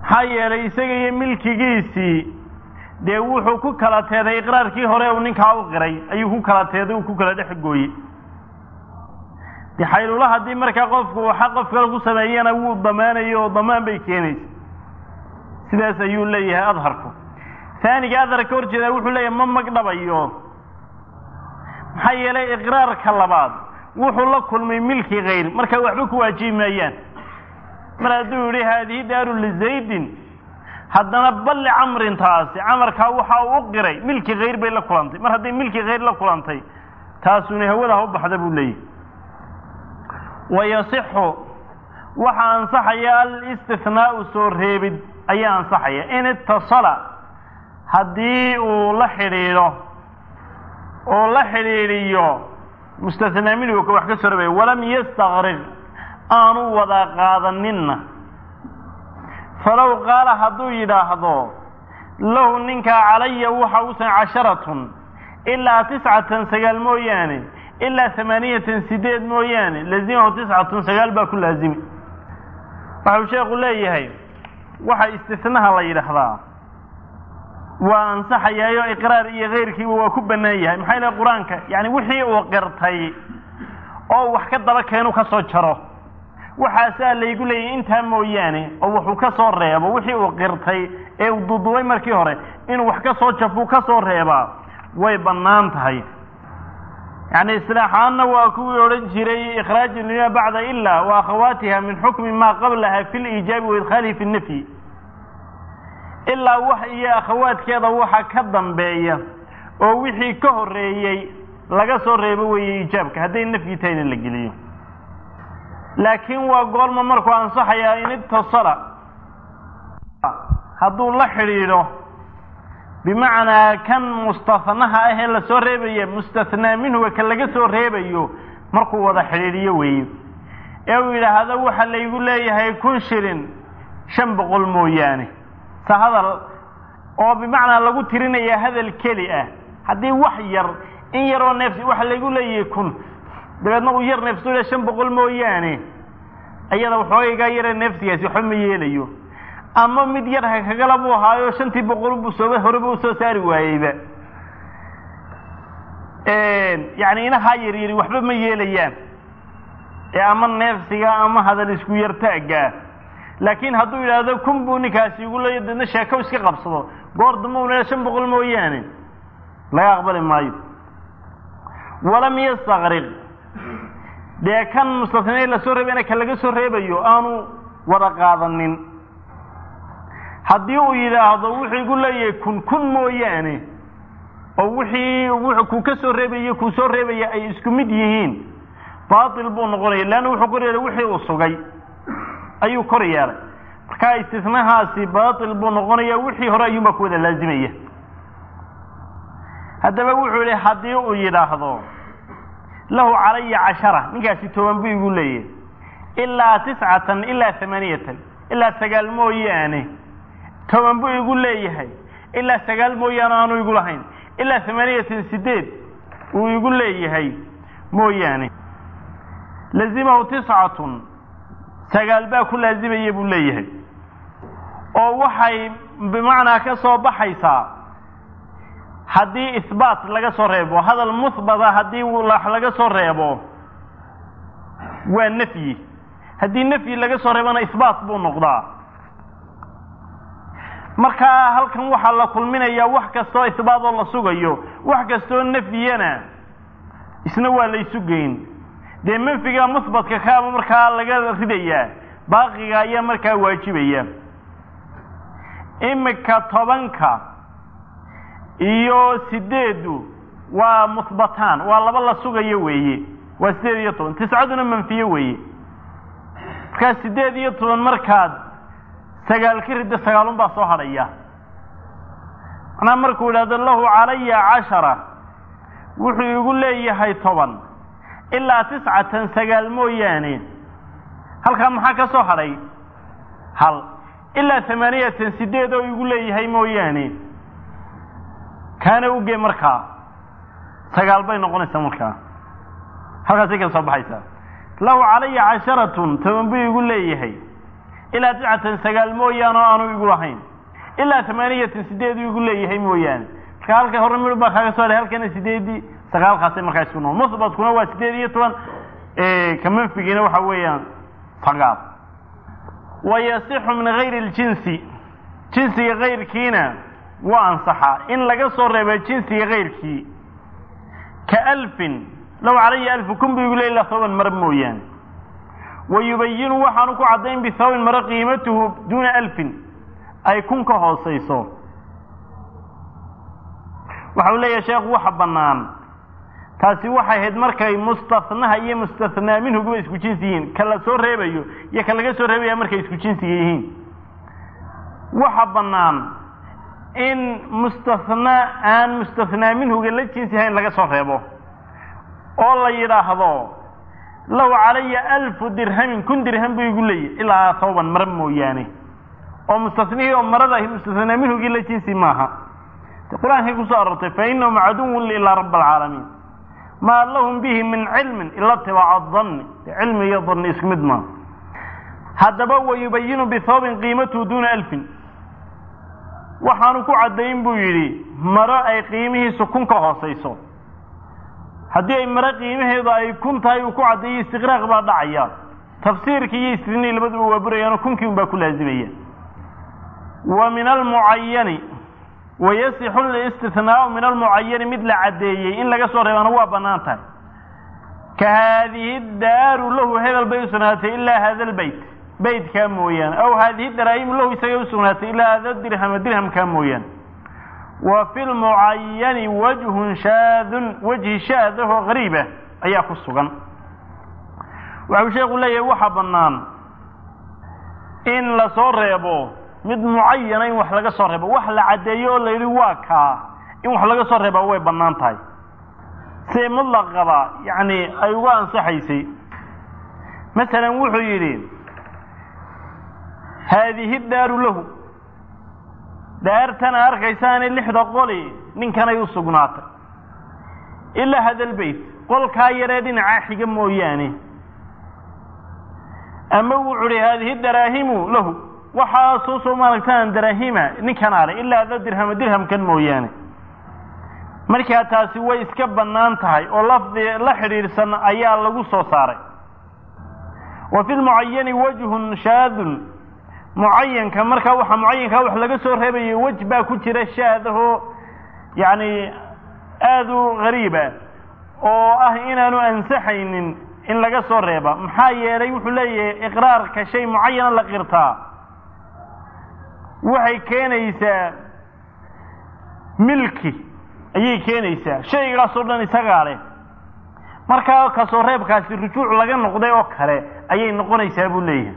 حيالي isaga milkigiisii de wuxuu ku kala teeday iqraarkii hore uu ninka u qiray ayuu ku kala teeday uu ku kala dhaxgooyay de xaylula hadii marka qofku waxa qof kale ku sameeyana wuu damaanayo damaan bay keenaysaa sidaas ayuu leeyahay adharku ثاني أذر كورجدا وحول لي ما مقدبيو حيالي إقرار كاللباد وحول كل من ملك غير مركا وحبك واجي ميان مرادوري هذه دار لزيد حدنا بل عمر تاسي عمر كاوحا وقري ملك غير بين لكلانتي مر هذه ملك غير لكلانتي تاسوني هو له بحدبو لي ويصح وحا انصحيا الاستثناء سور هيبد اي انصحيا ان اتصل haddii uu la xiriiro oo la xiriiriyo mustathna minhu ka wax ka soo reebay walam yastaqrig aanu wada qaadaninna falaw qaala hadduu yidhaahdo lahu ninka calaya waxa uusan 10 ilaa 9 sagaal mooyaane ilaa 8 sideed mooyaane lazimahu 9 sagaal baa ku laazimi waxa sheekhu leeyahay waxa istithnaha la yiraahdaa وانصح يا اقرار iyo غيركii waa ku banaayahay maxay la quraanka yani wixii uu qirtay oo wax ka daba keeno ka soo jaro waxa saal leeygu leeyay inta mooyaane oo wuxuu ka soo reebo wixii uu qirtay ee uu duduway markii hore inuu wax ka soo jafo ka soo reeba way banaan tahay yani islaaxana waa ku oran jiray ikhraaj lima ba'da illa wa akhawatiha min hukm ma qablaha fil ijab wa idkhali fi an-nafy إلا وحي أخوات كذا وحا كذن بيا أو وحي كهريي لقى صوريبه ويجابك هذين النفيتين اللي قليه لكن وقال ما مركو أنصح يا إن اتصل هذو الله حريره بمعنى كان مستثناها أهل صوريبه مستثنى منه وكان لقى صوريبه مركو وضع حريريه وي أو إلى هذا وحا اللي يقول لي هيكون شرين شنبق الموياني هذا أو بمعنى لو ترينا يا هذا الكلئة هذه وحير إن يرى نفسي وحلا يقول لي يكون بلادنا وير نفسه لشان بقول موياني أيضا وحوي غير نفسي يحمي يليو أما مديرها كقلبوا هاي وشنتي بقول بسوي هربوا سوساري وايبة يعني أنا هاي يري وحبة ما يليان أما نفسي أما هذا الاسكو يرتاق لكن هذو إلى هذا كم بونيكاس يقول له يدنا شاكوس كقبصه قرد مونا شن بقول موياني لا يقبل ما ولم يستغرق ده كان مستثنى لسورة بينه كلجة سورة بيو أنو ورقاضنين هديو إلى هذا وحي يقول له يكون كن موياني أو وحي كسورة بيو كسورة بيو أي اسكمديين باطل بون قري لأنه وحي قري وحي وصقي أيو كوريار كا استثناء سي باطل بنغنية وحي هراء يمكو ذا لازمية هذا بوحو لي حديو يلاحظو له علي 10 نكاسي توان بي يقول لي إلا 9 إلا 8 إلا سقال موياني توان بي يقول لي هاي إلا سقال مويانانو يقول هين إلا 8 سديد ويقول لي هاي موياني لازمه 9 سقال با كل لازم يبو ليه او waxay بمعنى ka soo baxaysa hadii isbaat laga soo reebo hadal musbada hadii laga soo reebo waa nafyi hadii nafyi laga soo reebana isbaat buu noqdaa marka halkan waxa la kulminaya wax kasto isbaat oo la sugayo wax kasto nafyana isna waa la isu geyn de manfiga musbatka kaaba marka laga ridaya baaqiga ayaa marka waajibaya imka 10 iyo 8 waa musbatan waa laba la sugayo weeye waa 8 iyo 10 9 manfiye weeye ka 8 iyo 10 markaad sagaal kirida sagaalun baa soo hadhaya ana markuu yiraahdo lahu calaya 10 wuxuu igu leeyahay 10 إلا 9 سقال موياني هل كان محاكا صحري هل إلا 8 سديد ويقول لي هاي موياني كان يوجي مركا سقال بين قنصة مركا هل كان سيكون صباحيسا لو علي 10 تنبي يقول لي هاي ilaa 9 sagaal mooyaane aanu igu lahayn ilaa 8 8 igu leeyahay mooyaane marka halka hore mid baa kaga soo halkan 8 sagaal qaasay markaa isku nool musbadkuna waa 8 كمان في جنوب حويان فقط ويصح من غير الجنس جنسي غير كينا وأنصحا إن لقى صور بجنسي غير كي كألف لو علي 1000 كن بيقول إلا ثوب مرمويان ويبين وحنك عدين بثوب مر قيمته دون 1000 أي كن كهوسيسو وحولي يا شيخ وحبنان taasi waxay ahayd markay mustafnaha iyo mustafnaa minhu guba isku jinsiyiin kala soo reebayo iyo kala laga soo reebayo markay isku jinsiga yihiin waxa banaan in mustafnaa minhu la jinsiyayn laga soo reebo oo la yiraahdo law alayya 1000 dirham kun dirham buu igu leeyahay ilaa thawban mar mooyaane oo mustafnihi oo marada mustafnaa minhu la jinsi maaha quraanka ku soo arortay fa inna ma'adun ila rabbil alamin ما لهم به من علم إلا اتباع الظن علم يظن اسمد ما هذا بو يبين بثوب قيمته دون 1000 وحانكو عدين بويري مرأي قيمه سكون كهوسيسو هذه مرأي قيمه إذا يكون تايوكو عدي استغراق بعض عيال تفسير كي يسترني لبدو وبريان كنكم باكل هزمية ومن المعين ويصح الاستثناء من المعين مثل عديه إن لقى صورة هو بناتها كهذه الدار له هذا البيت سناته إلا هذا البيت بيت كامويان أو هذه الدراهم له يسيو سناته إلا هذا الدرهم كامويان وفي المعين وجه شاذ وجه شاذ غريبة أي خصوصا وعو شيخ الله يوحى بنان إن لصور يبوه mid muayyan in wax laga soo reebo wax la cadeeyo la yiri waa ka in wax laga soo reebo way banaan tahay si mudlaqaba yaani ay uga ansaxaysay مثلا wuxuu yiri هذه الدار له daartan arkaysan 6 qoli ninkan ay u sugnaatay illa hada البيت qolka yareedin aaxiga mooyaane ama wuxuu هذه الدراهم له وحاسوس مالكان دراهيما نكنار إلا ذا درهم كان موياني marka taasi way iska banaan tahay oo lafdi la xiriirsan ayaa lagu soo saaray wa fil muayyan wajhun shaadun muayyanka marka waxa muayyanka wax laga soo reebay wajba ku jira shaadaho yaani aadu qariiba oo ah inaanu ansaxaynin in laga soo reeba maxaa yeelay wuxuu leeyahay iqraarka shay muayyan la qirtaa waxay keenaysaa milki ayay keenaysaa shaygaas oo dhan isaga leh marka ka soo reebkaasi rujuuc laga noqday oo kale ayay noqonaysaa buu leeyahay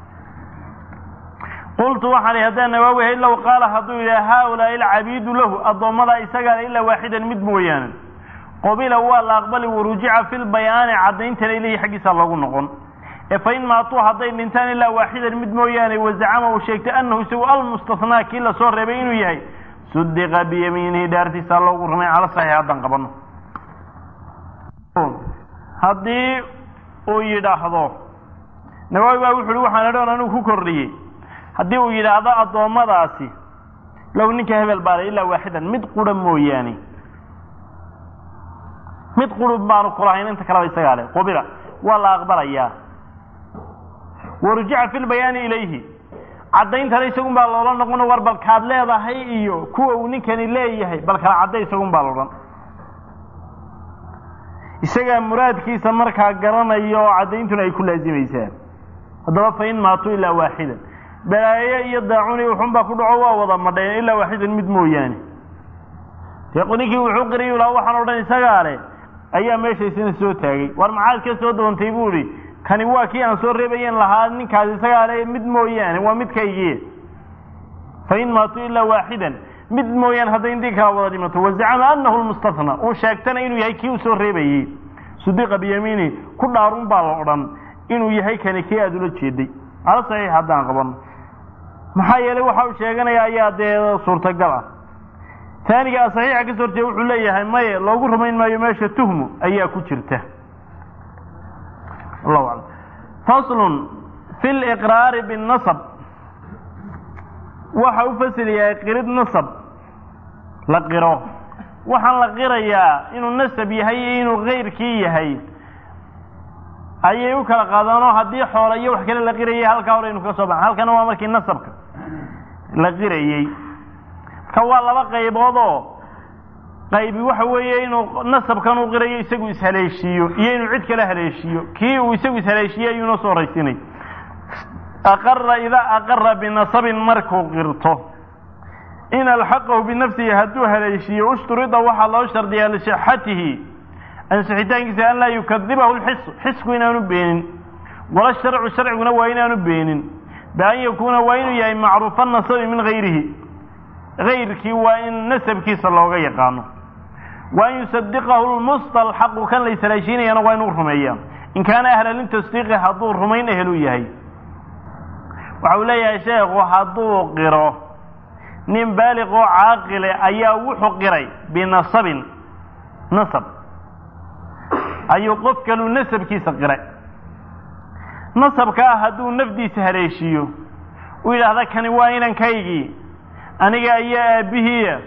qultu waxaan hadaa nawawi illa qala hadu ila haula ila abidu lahu adamada isaga illa waaxidan mid mooyaan qabila wala aqbali wuruji'a fil bayan cadaynta ilayhi xaqiisa lagu noqon فإن ما طوها ضين إنسان إلا واحدا مد موياني وزعمه وشيكت أنه سوى المستثنى كلا صور ربينه يهي صدق بيمينه دارتي صلى الله ورمي على صحيح هذا قبلنا هذه ويدا حضور نواي باوي حلوحة ندون أنه كوريه هذه ويدا هذا الضوء راسي لو نكه بالباري إلا واحدا مد قرم موياني مد قرم بانو قرآن انت كلا يسيالي قبلا ولا أقبل إياه ورجع في البيان إليه عدين ترى يسقون بالوران نقول وربل كادل هذا هي إيو كوا ونكني ليه هي بل كلا عدين يسقون بالوران يسقى مراد كي سمر كجران إيو عدين تنا يكون لازم يسان هذا فين ما تو إلا واحدا بلا يدعوني وحن بكل عوا وضم دين إلا واحدا مدمو يعني يقولني كي وحقري ولا وحن ورد يسقى عليه أيام ماشي يسين سوتاعي ورمعاد كسود ونتيبوري كان يواكي أن صور ربيان لها من كذا سجارة مد مويان ومد كيجي فإن ماتوا إلا واحدا مد مويان هذا ينديك هذا ما توزعنا أنه المستثنى وشاكتنا إنه يهيكي وصور ربيان صدق بيمينه كل عرون بالعران إنه يهيك نكيا دول تشدي على صحيح هذا قبل محايا له حاول شيئا يا ده صورة قلعة ثاني صحيح كسر جوح ليه ما لو قرر من ما يمشي تهمه أي كترته الله أعلم فصل في الإقرار بالنصب waxa uu fasiliyaa qirid nasab la qiro waxaan la qirayaa inuu nasab yahay inuu qeyrkii yahay ayay u kala qaadano hadii xoolayo wax kale la qirayay halka hore inuu ka soo baxo halkana waa markii nasabka la qirayay ka waa laba qaybood oo qaybi waxa weeye inuu nasabkan uu qirayo isagu ishaleeshiyo iyo inuu cid kale haleeshiyo kii uu isagu ishaleeshiyo ayuu soo raysinay أقر إذا أقر بنصب مركو قرته إن الحقه بنفسه هدوها ليشي واشترط وحا شرطها لصحته أن صحتان أن لا يكذبه الحس وإنا نبين ولا الشرع وإنا نبين بأن يكون وإن يعني معروف النصب من غيرك وإن نسبك صلى الله عليه وسلم وأن يصدقه المستلحق كان ليس ليشين ينوين رميا إن كان أهلا للتصديق حضور رمين أهلو يهي وحولي يا شيخ وحضو قرأ نين بالغ عاقل أيا وحو قرأ بنصب نصب أيو قفك له نسب كيس قرأ نصب كاهدو نفدي سهريشيو وإلى هذا كان وائنا كيجي أنيقا أيا به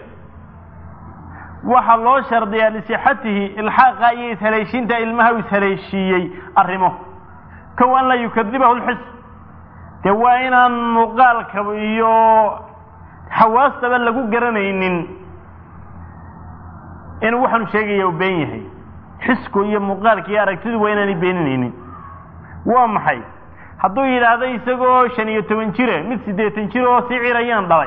وحلو شرطيا لصحته الحاق أيا سهريشين تا إلمها سهريشيي أرمه كوان لا يكذبه الحس توائنا مقال كبيو حواس تبال لكو قرنين إن وحن شيء يوبينيه حسكو يا مقال كي أركتد وينني بينين وامحي حدو إلى هذا يسقو شنية تنشيره مثل دي تنشيره سعير أيان ضوي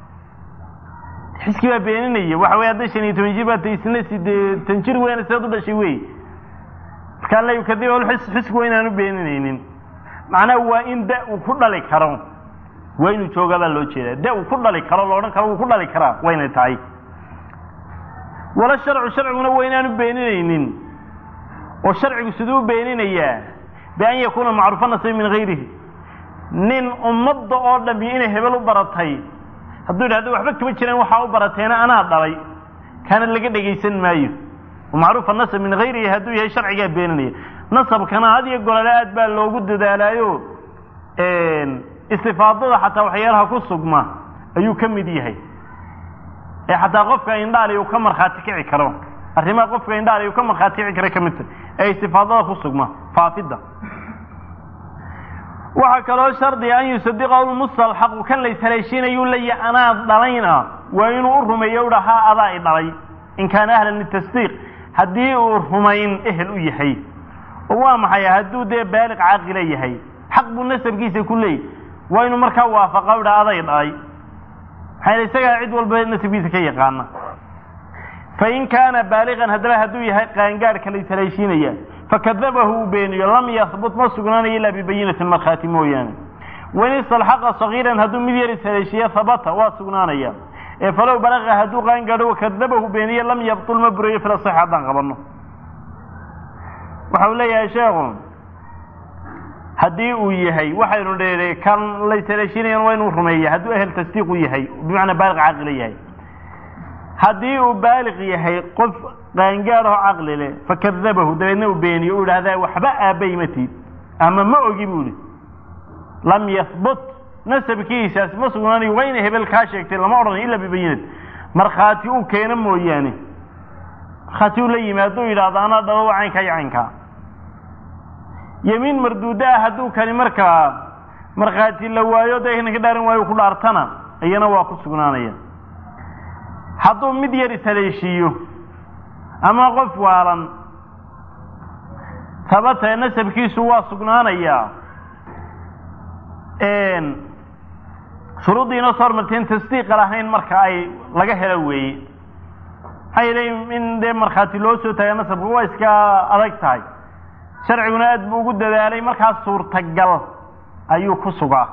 حسكي بينين وحوي هذا شنية تنشيره تيسنس دي تنشير وين سيدو بشوي كان لا يكذبه الحس حسكو وينني بينين معناه هو إن ده وكل اللي كرام وين يشوف هذا اللوجي ده وكل اللي كرام لو أنا كرام وكل اللي كرام وين تعي ولا الشرع من وين بينين والشرع يسدو بينين إياه بأن يكون معروفا نصيب من غيره نين أمض أرد بينه هبلو برتاي هذول وحبك بتشرين وحاو برتين أنا ضري كان اللي قد يجيسن مايو ومعروف النصب من غيره هذول هي شرع جاب بينني نصب كان هذه يقول لا أتبع لو قد دالايو استفاضة حتى وحيالها كسقما أيو كم ديهي حتى قفك إن داري وكمر خاتك عكرون الرما قفك إن داري وكمر خاتك عكرون كمثل أي استفاضة كسقما فافدة وحكى له شرطي أن يصدقه المصطلح وكان ليس ليشين يقول لي أنا ضلينا وإن أرهم يورها أضاء ضلي إن كان أهلا للتصديق هدي أرهمين أهل يحيي وما حيا هدو ده بالغ عاقل يحيي حق بالنسب كيس كله وإنه مركب وافق ولا أضاء حين يسجع عد والنسب كيس كي يقانا فإن كان بالغا هدو يحيي قانقار كليس ليشين فكذبه بين لم يثبت مسجنا إلا ببينة المخاتم يعني وإن الحق صغيرا هدو مدير سليشية ثبت واسجنا فلو بلغ هدو قانقار وكذبه بين لم يبطل مبرئ في الصحة قبلنا وحولي يا شيخ هدي ويهي وحيرون لي كان ليس ليشين وين ورمية هدو أهل تصديق ويهي بمعنى بالغ عقل يهي هدي بالغ يهي قف قانقاره عقل له فكذبه دينه بين يقول هذا وحبا بيمتي أما ما أجيبوني لم يثبت نسب كيساس مصراني وين هبل كاشيك لما أرني إلا ببينت مرخاتي كينا موياني خاتيو لي ما دو إلى ضانا ضلو عنك يمين مردودة هدو كان مرخاتي لوايو ده هنا كدارن وايو كل أرتنا أينا واقف سكنانيا هدو مدير سليشيو أما قف وارن ثبت نسب كيسو واسقنانيا إن شروطي نصر متين تصديق لهين مركا أي لقى هلوي هاي لي من دي مرخاتي لوسو تاي نسب هو إسكا أدك تاي شرعنا أدبو قد دالي مركا صور تقل أيو كسوغا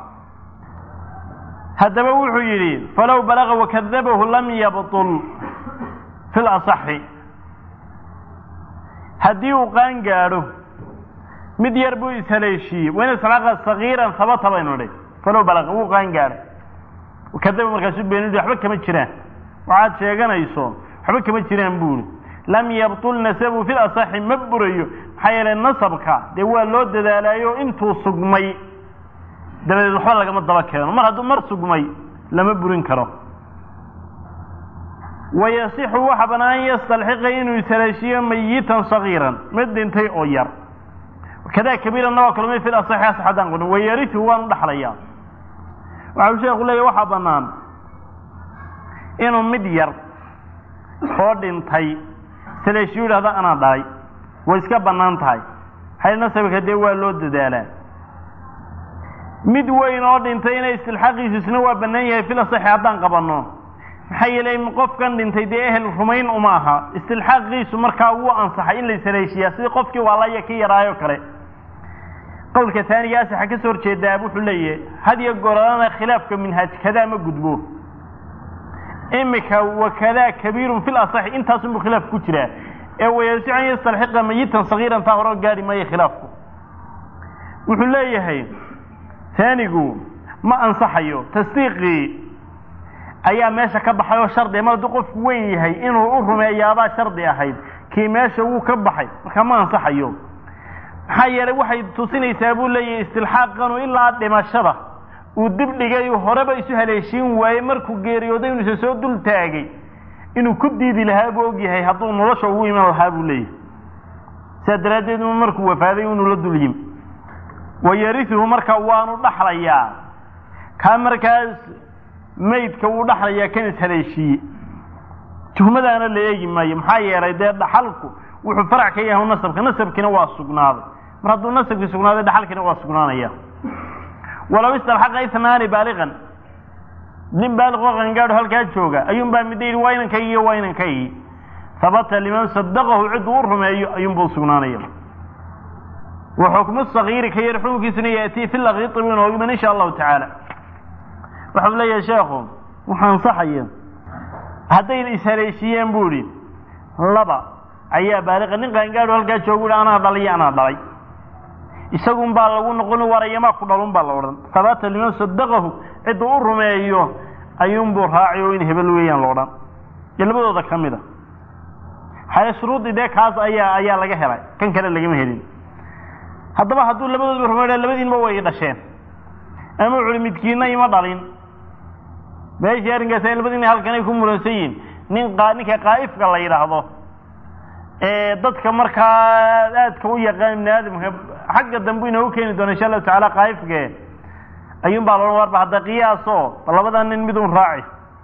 هذا بوحو يريد فلو بلغ وكذبه لم يبطل في الأصح هدي وقان قالوا مد يربو إسهليشي وين سلاقة صغيرا ثبت بينه لي فلو بلغ وقان قال وكذب مركزون بينه دي حبك مجران وعاد شيئا يصون حبك مجران بول لم يبطل نسبه في الأصح مبريو حيال النصبك دي هو اللود دالايو انتو صقمي dabadeed waxba lagama daba keeno mar hadduu mar sugmay lama burin karo ويصح وحبنا أن يستلحق إنه يتلاشي ميتا صغيرا مد انتي أو ير وكذا كبيرا نوع كلمة في الأصحيح صحدان قلنا ويرثه وان دحليا وعلى شيء يقول لي وحبنا إنه مد ير فود انتي تلاشي هذا أنا داي ويسكا بنان تاي هاي نسبك ديوال لود دالا مد وين أود انتي يستلحقي سنوى بنايا في الأصحيح صحدان قبلنا حيلي مقف كان دنتي دي أهل الرمين أماها استلحاق غيس مركا هو أنصح إلا يسليشيا سيدي قفك والله يكي رايو كري قولك ثاني ياسي حكي سور شيء دابو حلية هذه يقول لنا خلافك من هاج كذا ما قدبوه إمك وكذا كبير في الأصح انت أصنب خلاف كتلا ويسيع أن يستلحق ميتا صغيرا فهراء قاري ما يخلافه وحلية هاي ثاني قول ما أنصحيه تصديقي ayaa meesha ka baxay oo shardi ma qof weyn yahay inuu u rumeeyaaba shardi ahayd kii meesha uu ka baxay marka ma ansaxayo xayere waxay tusinaysaa buu leeyahay istilxaaqan ilaa dhimashada uu dib dhigay horeba isu haleeshin waayay markuu geeriyooday inuu soo dul taagay inuu ku diidi lahaa buu ogyahay hadduu nolosha ugu iman lahaa buu leeyahay sadaradeed markuu wafaaday inuu la dul yim wayariثuhu marka waanu dhaxlayaa ka markaas maydka uu dhaxlaya kan ishaleeshiye tuhmadaana la eegi maayo maxaa yeelay dhaxalku wuxuu farac ka yahay nasabkina waa sugnaaday mar hadduu nasabki sugnaaday dhaxalkina waa sugnaanaya walaw istalhaqa ithnaani baaligan nin baaliq oo qangaadho halkaa jooga ayuun baa midayri waynankaygi sabata liman saddaqahu cidu rumeeyo ayuun buu sugnaanaya wa hukmu as-saghir ka yarxukiisna yaati fi al-ghit min insha Allah ta'ala waxaan leeyahay sheekhu waxaan saxayaa haday ishaleeshiyeen buuri laba ayaa baariq nin qaangaadho halka joogo ana dhalay isagu baa lagu noqon warayama ku dhalun baa la oran sabata liman saddaqahu cid uu rumeeyo ayuun buu raaciyo in hebel weeyaan loo dhan labadooda kamida hay shuruudii kaas ayaa laga helay kan kale laga helin haddaba hadduu labadooda rumeeyo labadiinba way dhasheen ama culimidkiina ima dhalin meesha arinkaas ay labadiina halkan ay ku muransayin ninka qaa'ifka la yiraahdo dadka markaa aadka u yaqaan aadamka xagga dambe inuu keeni doono insha Allah ta'ala qaa'ifka ayuun baa loo warba hada qiyaaso labadan nin midun raaci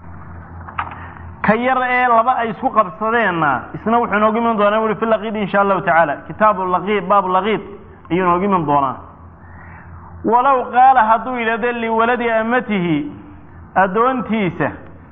kayar laba ay isku qabsadeena isna wuxuu noogu iman doonaa wali fil laqid insha Allah ta'ala kitabul laqid babul laqid ayuu noogu iman doonaa walaw qaala hadu ila dalli waladi amatihi adoontiisa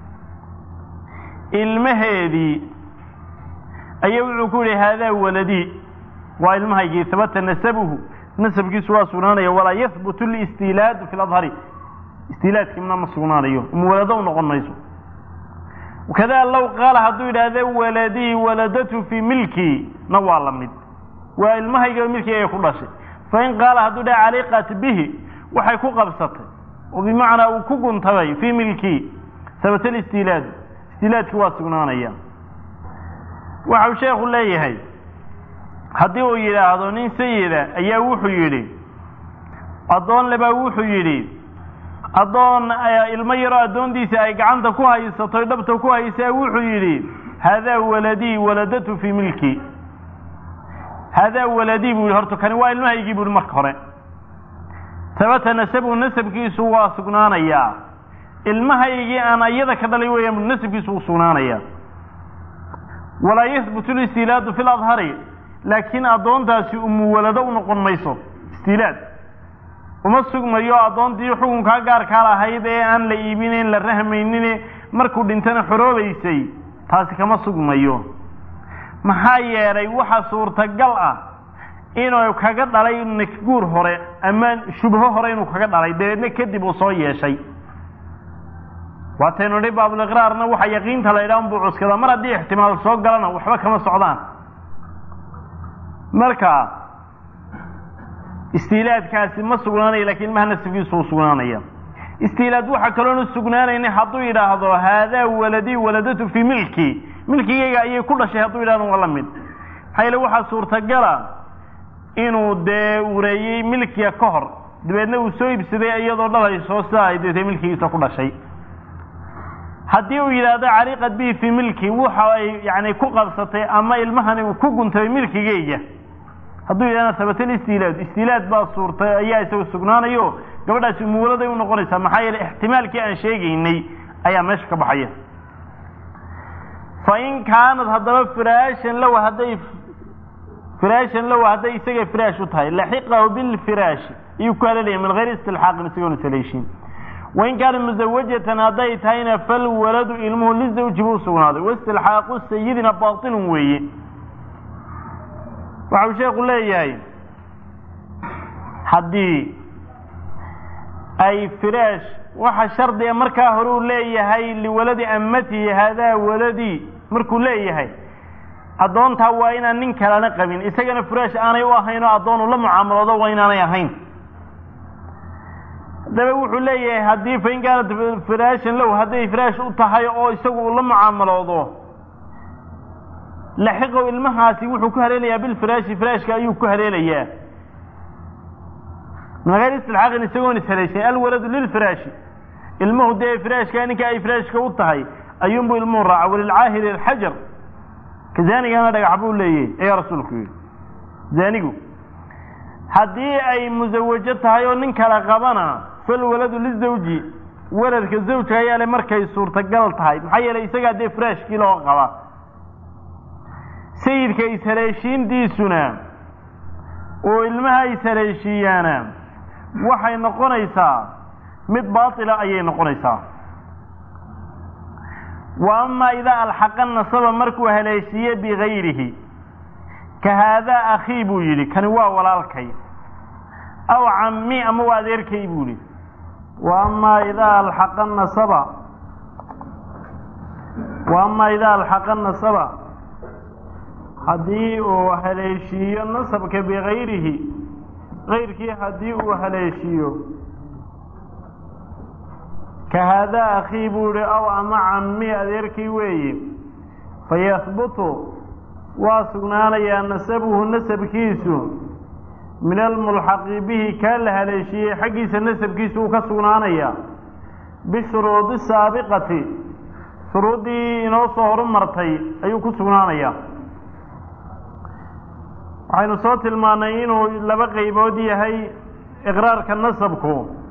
ilmaheedii ayuu wuxuu ku leeyahay hada waladi wa ilmahaygi sabata nasabuhu nasabkiisu waa sugnaanaya wala yathbutu al-istilad fi al-adhari istilad kimna ma sugnaanayo walado noqon mayso وكذا لو قال هذو إذا ولدي ولدته في ملكي نوال مد والمهيج ملكي يخلص فإن قال هذو عليقة به وحيكون قبضته وبمعنى وكون تبي في ملكي ثبت الاستيلاد استيلاد كواسقنا أيام وعو شيخ الله يهي هذو إلى أذونين سيدة أي وحي يلي أذون لبا وحي يلي أظن الميرة أظن دي سايق عندك كويسة طيبته كويسة وحيري هذا ولدي ولدته في ملكي هذا ولدي بولهرته كان وايل ما يجيب المكهرة ثبت نسبه نسب كيسو واسقنانا يا المها يجي أنا يذا كذا لي ويا من نسب كيسو صنانا يا ولا يثبت الاستيلاد في الأظهر لكن أظن داسي ولده ونقول ميسو استيلاد وما سugmayo adoontii xukunka gaar ka lahayd ee aan la iibinin la rahmaynin markuu dhintana xoroobaysay taasi kama sugmayo maxaa yeelay waxa suurtagal ah inuu kaga dhalay nikguur hore ama shubho hore inuu kaga dhalay deedna kadib uu soo yeeshay waataynu dhibab iqraarna waxa yaqiinta la ilaahay buu cuskada mar hadii ihtimaal soo galana waxba kama socdaan marka استيلاد كاسي ما سغنانay laakiin ma nasabkiisu sugnaanaya استيلاد waxa kale sugnaanayna haduu yiraahdo hada waladi waladatu fi milkiyga ayay ku dhashay haduu yiraahdo wala mid hayla waxa suurtagal inuu de ureeyay milkiga ka hor dabeedna uu soo iibsaday iyadoo dhalayso sida ay deetay milkigiisa ku dhashay haddii uu yidhaahdo cariiqad bihi fii milki waxa ay yani ku qabsatay ama ilmahani uu ku guntay milkigeyga hadduu yidhahdo habatal istiilaad baa suurtay ayaa isagu sugnaanayo gabadhaasi muwaladay u noqonaysaa maxaa yeelay ixtimaalkii aan sheegaynay ayaa meesha ka baxaya fa in kaanad haddaba firaashan low hadday isaga firaash u tahay laxiqahu bilfiraashi iyuu ku haleelaya min hayri istilxaaqin isagoona saleeshin wain kaana musawajatan hadday tahayna falwaladu ilmuhu lizawji buu sugnaaday waistilxaaqu sayidina baatilun weeye waxau sheekhu leeyahay haddii ay firaash waxa shardiga markaa hore uu leeyahay liwaladi ammatihi haadaa waladii markuu leeyahay addoontaa waa inaan nin kalena qabin isagana firaash aanay u ahayn oo addoonu la mucaamaloodo waa inaanay ahayn haddaba wuxuu leeyahay haddii fain kaanat firaashan low hadday firaash u tahay oo isagu uu la mucaamaloodo laxiqow ilmahaasi wuxuu ku haleelayaa bilfiraashi firaashka ayuu ku haleelayaa min hayr istilxaaqin isagoon ishaleeshay alwaladu lilfiraashi ilmuhu dee firaashka ninka ay firaashka u tahay ayuunbuu ilmuhu raaca walilcaahiri alxajar ka zaanigana dhagax buu leeyahy ayaa rasuulku yidhi zaanigu haddii ay musawajo tahay oo nin kala qabana falwaladu lizawji waladka zawjka ayaa le markay suurtagal tahay maxaa yeelay isagaa dee firaashkii loo qaba sayidka ishaleeshiintiisuna oo ilmaha ishaleeshiiyaana waxay noqonaysaa mid baatila ayay noqonaysaa wa amaa idaa alxaqa nasaba markuu haleeshiiye bigayrihi ka haadaa akhii buu yidhi kani waa walaalkay aw cammi ama waa adeerkay buu yidhi wa amaa idaa alxaqa nasaba haddii uu haleeshiiyo nasabka bigayrihi kayrkii haddii uu haleeshiiyo ka haadaa akhii buu yihi aw ama cammi adeerkii weeye fayahbutu waa sugnaanayaa nasabuhu nasabkiisu min almulxaqi bihi kaa la haleeshiiyey xaggiisa nasabkiisu uu ka sugnaanayaa bishuruudi saabiqati shuruuddii inoo soo horumartay ayuu ku sugnaanayaa waxaynu soo tilmaannay inuu laba qaybood yahay iqraarka nasabku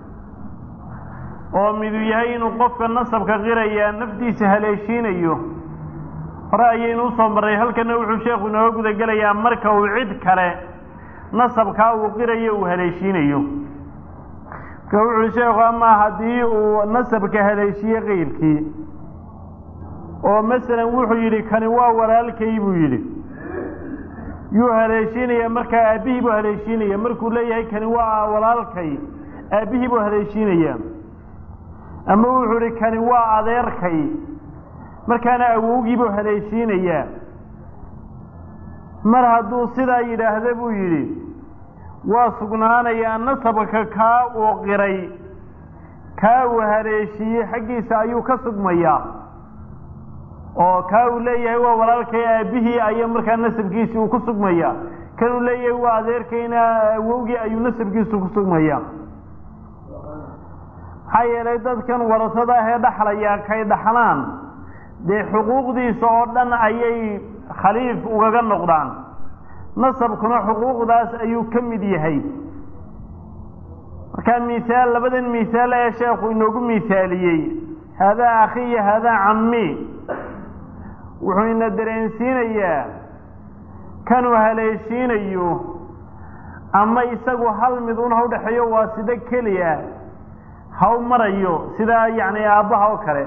oo midu yahay inuu qofka nasabka qirayaa naftiisa haleeshiinayo hore ayaynu usoo marray halkana wuxuu sheekhu inooga gudagelayaa marka uu cid kale nasabkaa uu qirayo uu haleeshiinayo marka wuxuu sheekhu amaa haddii uu nasabka haleeshiye kayrkii oo masalan wuxuu yidhi kani waa walaalkay buu yidhi yuu haleeshiinaya markaa aabbihii buu haleeshiinaya markuu leeyahay kani waa walaalkay aabbihii buu haleeshiinaya ama wuxuu ihi kani waa adeerkay markaana awowgii buu haleeshiinayaa mar hadduu sidaa yidhaahda buu yidhi waa sugnaanayaa nasabka kaa uu qiray kaa uu haleeshiiyey xaggiisa ayuu ka sugmayaa oo kaa uu leeyahay waa walaalkay aabbihii ayaa markaa nasabkiisii uu ku sugmayaa kanuu leeyahay waa adeerkayna awowgii ayuu nasabkiisu ku sugmayaa maxaa yeelay dadkan warasada ahee dhaxlaya kay dhaxlaan dee xuquuqdiisa oo dhan ayay khaliif ugaga noqdaan nasabkuna xuquuqdaas ayuu ka mid yahay markaa misaal labadan misaal ee sheekhu inoogu misaaliyey haadaa akhiya haadaa cammi wuxuu ina dareensiinayaa kanuu haleeshiinayo ama isagu hal mid un ha udhaxeeyo waa sida keliya ha u marayo sidaa yacni aabbaha oo kale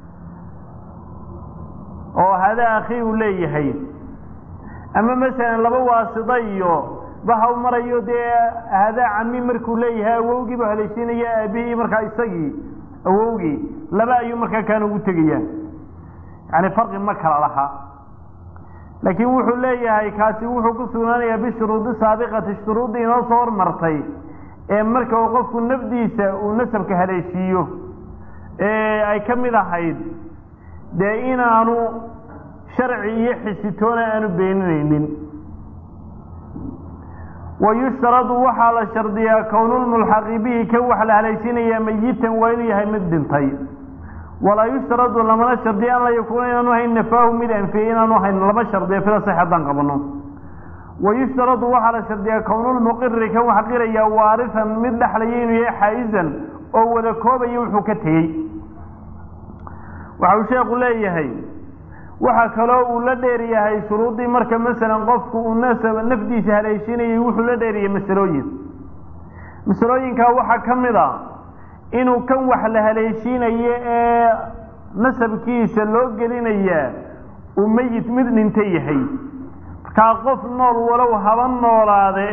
oo haadaa akhii uu leeyahay ama masalan laba waasida iyo ba ha u marayo dee haadaa cammi markuu leeyahay awowgii buu haleeshiinaya aabihii markaa isagii awowgii laba ayuu markaa kaana ugu tegayaan yani farqi ma kala laha laakiin wuxuu leeyahay kaasi wuxuu ku sugnaanayaa bishuruudi saabiqati shuruuddii inoo soo hormartay ee marka uu qofku nafdiisa uu nasabka haleeshiiyo ee ay ka mid ahayd dee inaanu sharci iyo xisitoona aanu beeninaynin ويشترط وحال شرطيا كون الملحق به كوح لهليسينيا ميتا وإن يهي مد طيب ولا يشترط لما شرطيا لا يكون إنه نفاه مدن في إنه لما شرطيا فلا صحة قبله ويشترط وحال شرطيا كون المقر كوح قريا وارثا مد حليين حائزا أو ذكوبا يوحكته وحوشيق ليهي waxa kale oo la dheeriyahay shuruudii marka mesela qofku uu nafdiisa haleeshinayay wuxuu la dheeriyay masalooyinka waxa kamida inuu kan wax la haleeshinayo ee nasabkiisa loo gelinaya uu mayit mid dhintay yahay ka qof nool walow haban noolaade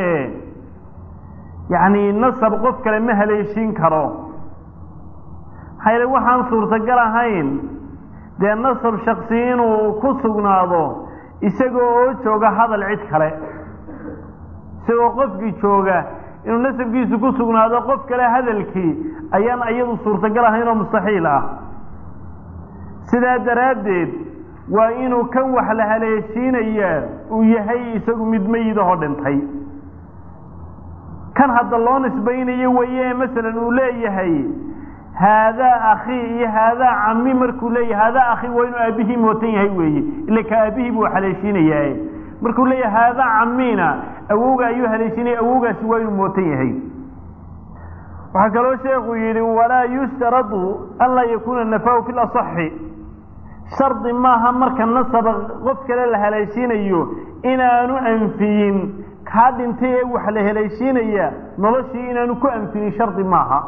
yani nasab qof kale ma haleeshin karo hayr waxaan suurtagal ahayn dee nasab shakhsi inuu ku sugnaado isagoo oo jooga hadal cid kale isagoo qofkii jooga inuu nasabkiisu ku sugnaado qof kale hadalkii ayaan iyadu suurtagal ahayn oo mustaxiil ah sidaa daraaddeed waa inuu kan wax la haleeshiinaya uu yahay isagu mid mayidahoo dhintay kan hadda loo nisbaynayo weeye masalan uu leeyahay هذا أخي هذا عمي مركو لي هذا أخي وين أبيه موتين هاي ويه اللي كأبيه بو حليشين ياي مركو لي هذا عمينا أوجا أيها حليشين أوجا سوين موتين هاي وحكى شيخ يقول ولا يشترط ألا يكون النفاو في الأصح شرط ما هم مركا النصب غفك للهليشين أيوه إنا نؤنفين كاد انتهي وحله هليشين يا نلشي إنا نكو أنفين شرط ماها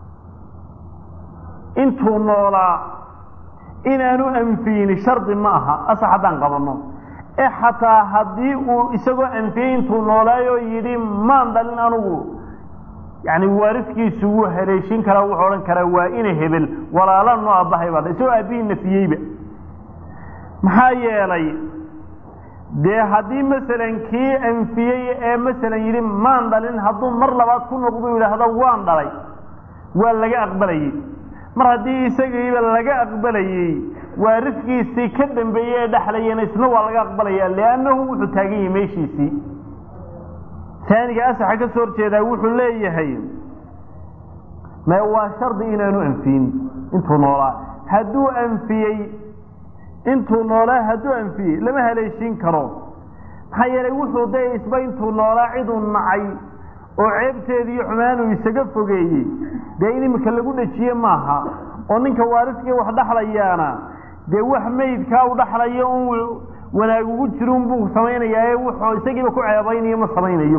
intuu noolaa inaanu anfiyin shardi ma aha asaxadan qabano xataa haddii uu isagoo anfiyey intuu noolaayo yidhi maan dhalin anugu yani waaridkiisu wuu haleeshin karaa wuxuu odhan karaa waa ina hebel walaala noo aabbahay baa isagoo aabbihii nafiyeyba maxaa yeelay dee haddii masalan kii anfiyey ee masalan yidhi maan dhalin hadduu mar labaad ku noqdo yidhaahdo waan dhalay waa laga aqbalayay mar haddii isagiiba laga aqbalayay waaridkiisii ka dambeeyay dhaxlayna isna waa laga aqbalaya leeyahay wuxuu taagan yahay meeshiisii taaniga asaxa ka soo jeedaa wuxuu leeyahay ma waa shardi inaanu anfiin intuu noolaa hadduu anfiyey intuu noolaa hadduu anfiyey lama haleeshin karo maxaa yeelay wuxuu dee isba intuu noolaa ciduu nacay oo ceebteedii xumaanu isaga fogeeyey dee in imika lagu dhajiye maaha oo ninka waaridkii wax dhaxlayaana dee wax meydkaa u dhaxlayo un wanaag ugu jiruun buu samaynayaa wuxuu isagiiba ku ceebaynayo ma samaynayo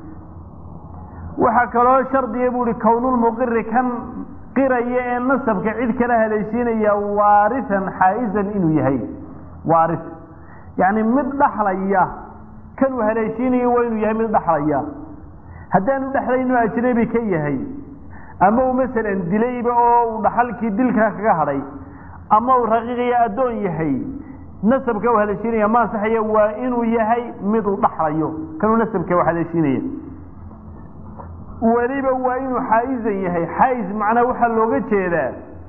waxaa kaloo shardiya buu ihi kownulmuqiri kan qiraya ee nasabka cid kala haleeshiinaya waarisan xaaizan inuu yahay waaris yacni mid dhaxlaya kanuu haleeshiinayo waa inuu yahay mid dhaxlaya haddaanu dhexlayno ajnabi ka yahay ama uu masalan dilayba oo uu dhaxalkii dilka kaga hadhay ama uu raqiiqiya addoon yahay nasabka uu haleeshiinaya ma saxaya waa inuu yahay mid uu dhaxlayo kanuu nasabka uu haleeshiinaya waliba waa inuu xaa'izan yahay xaa'iz macnaa waxaa looga jeedaa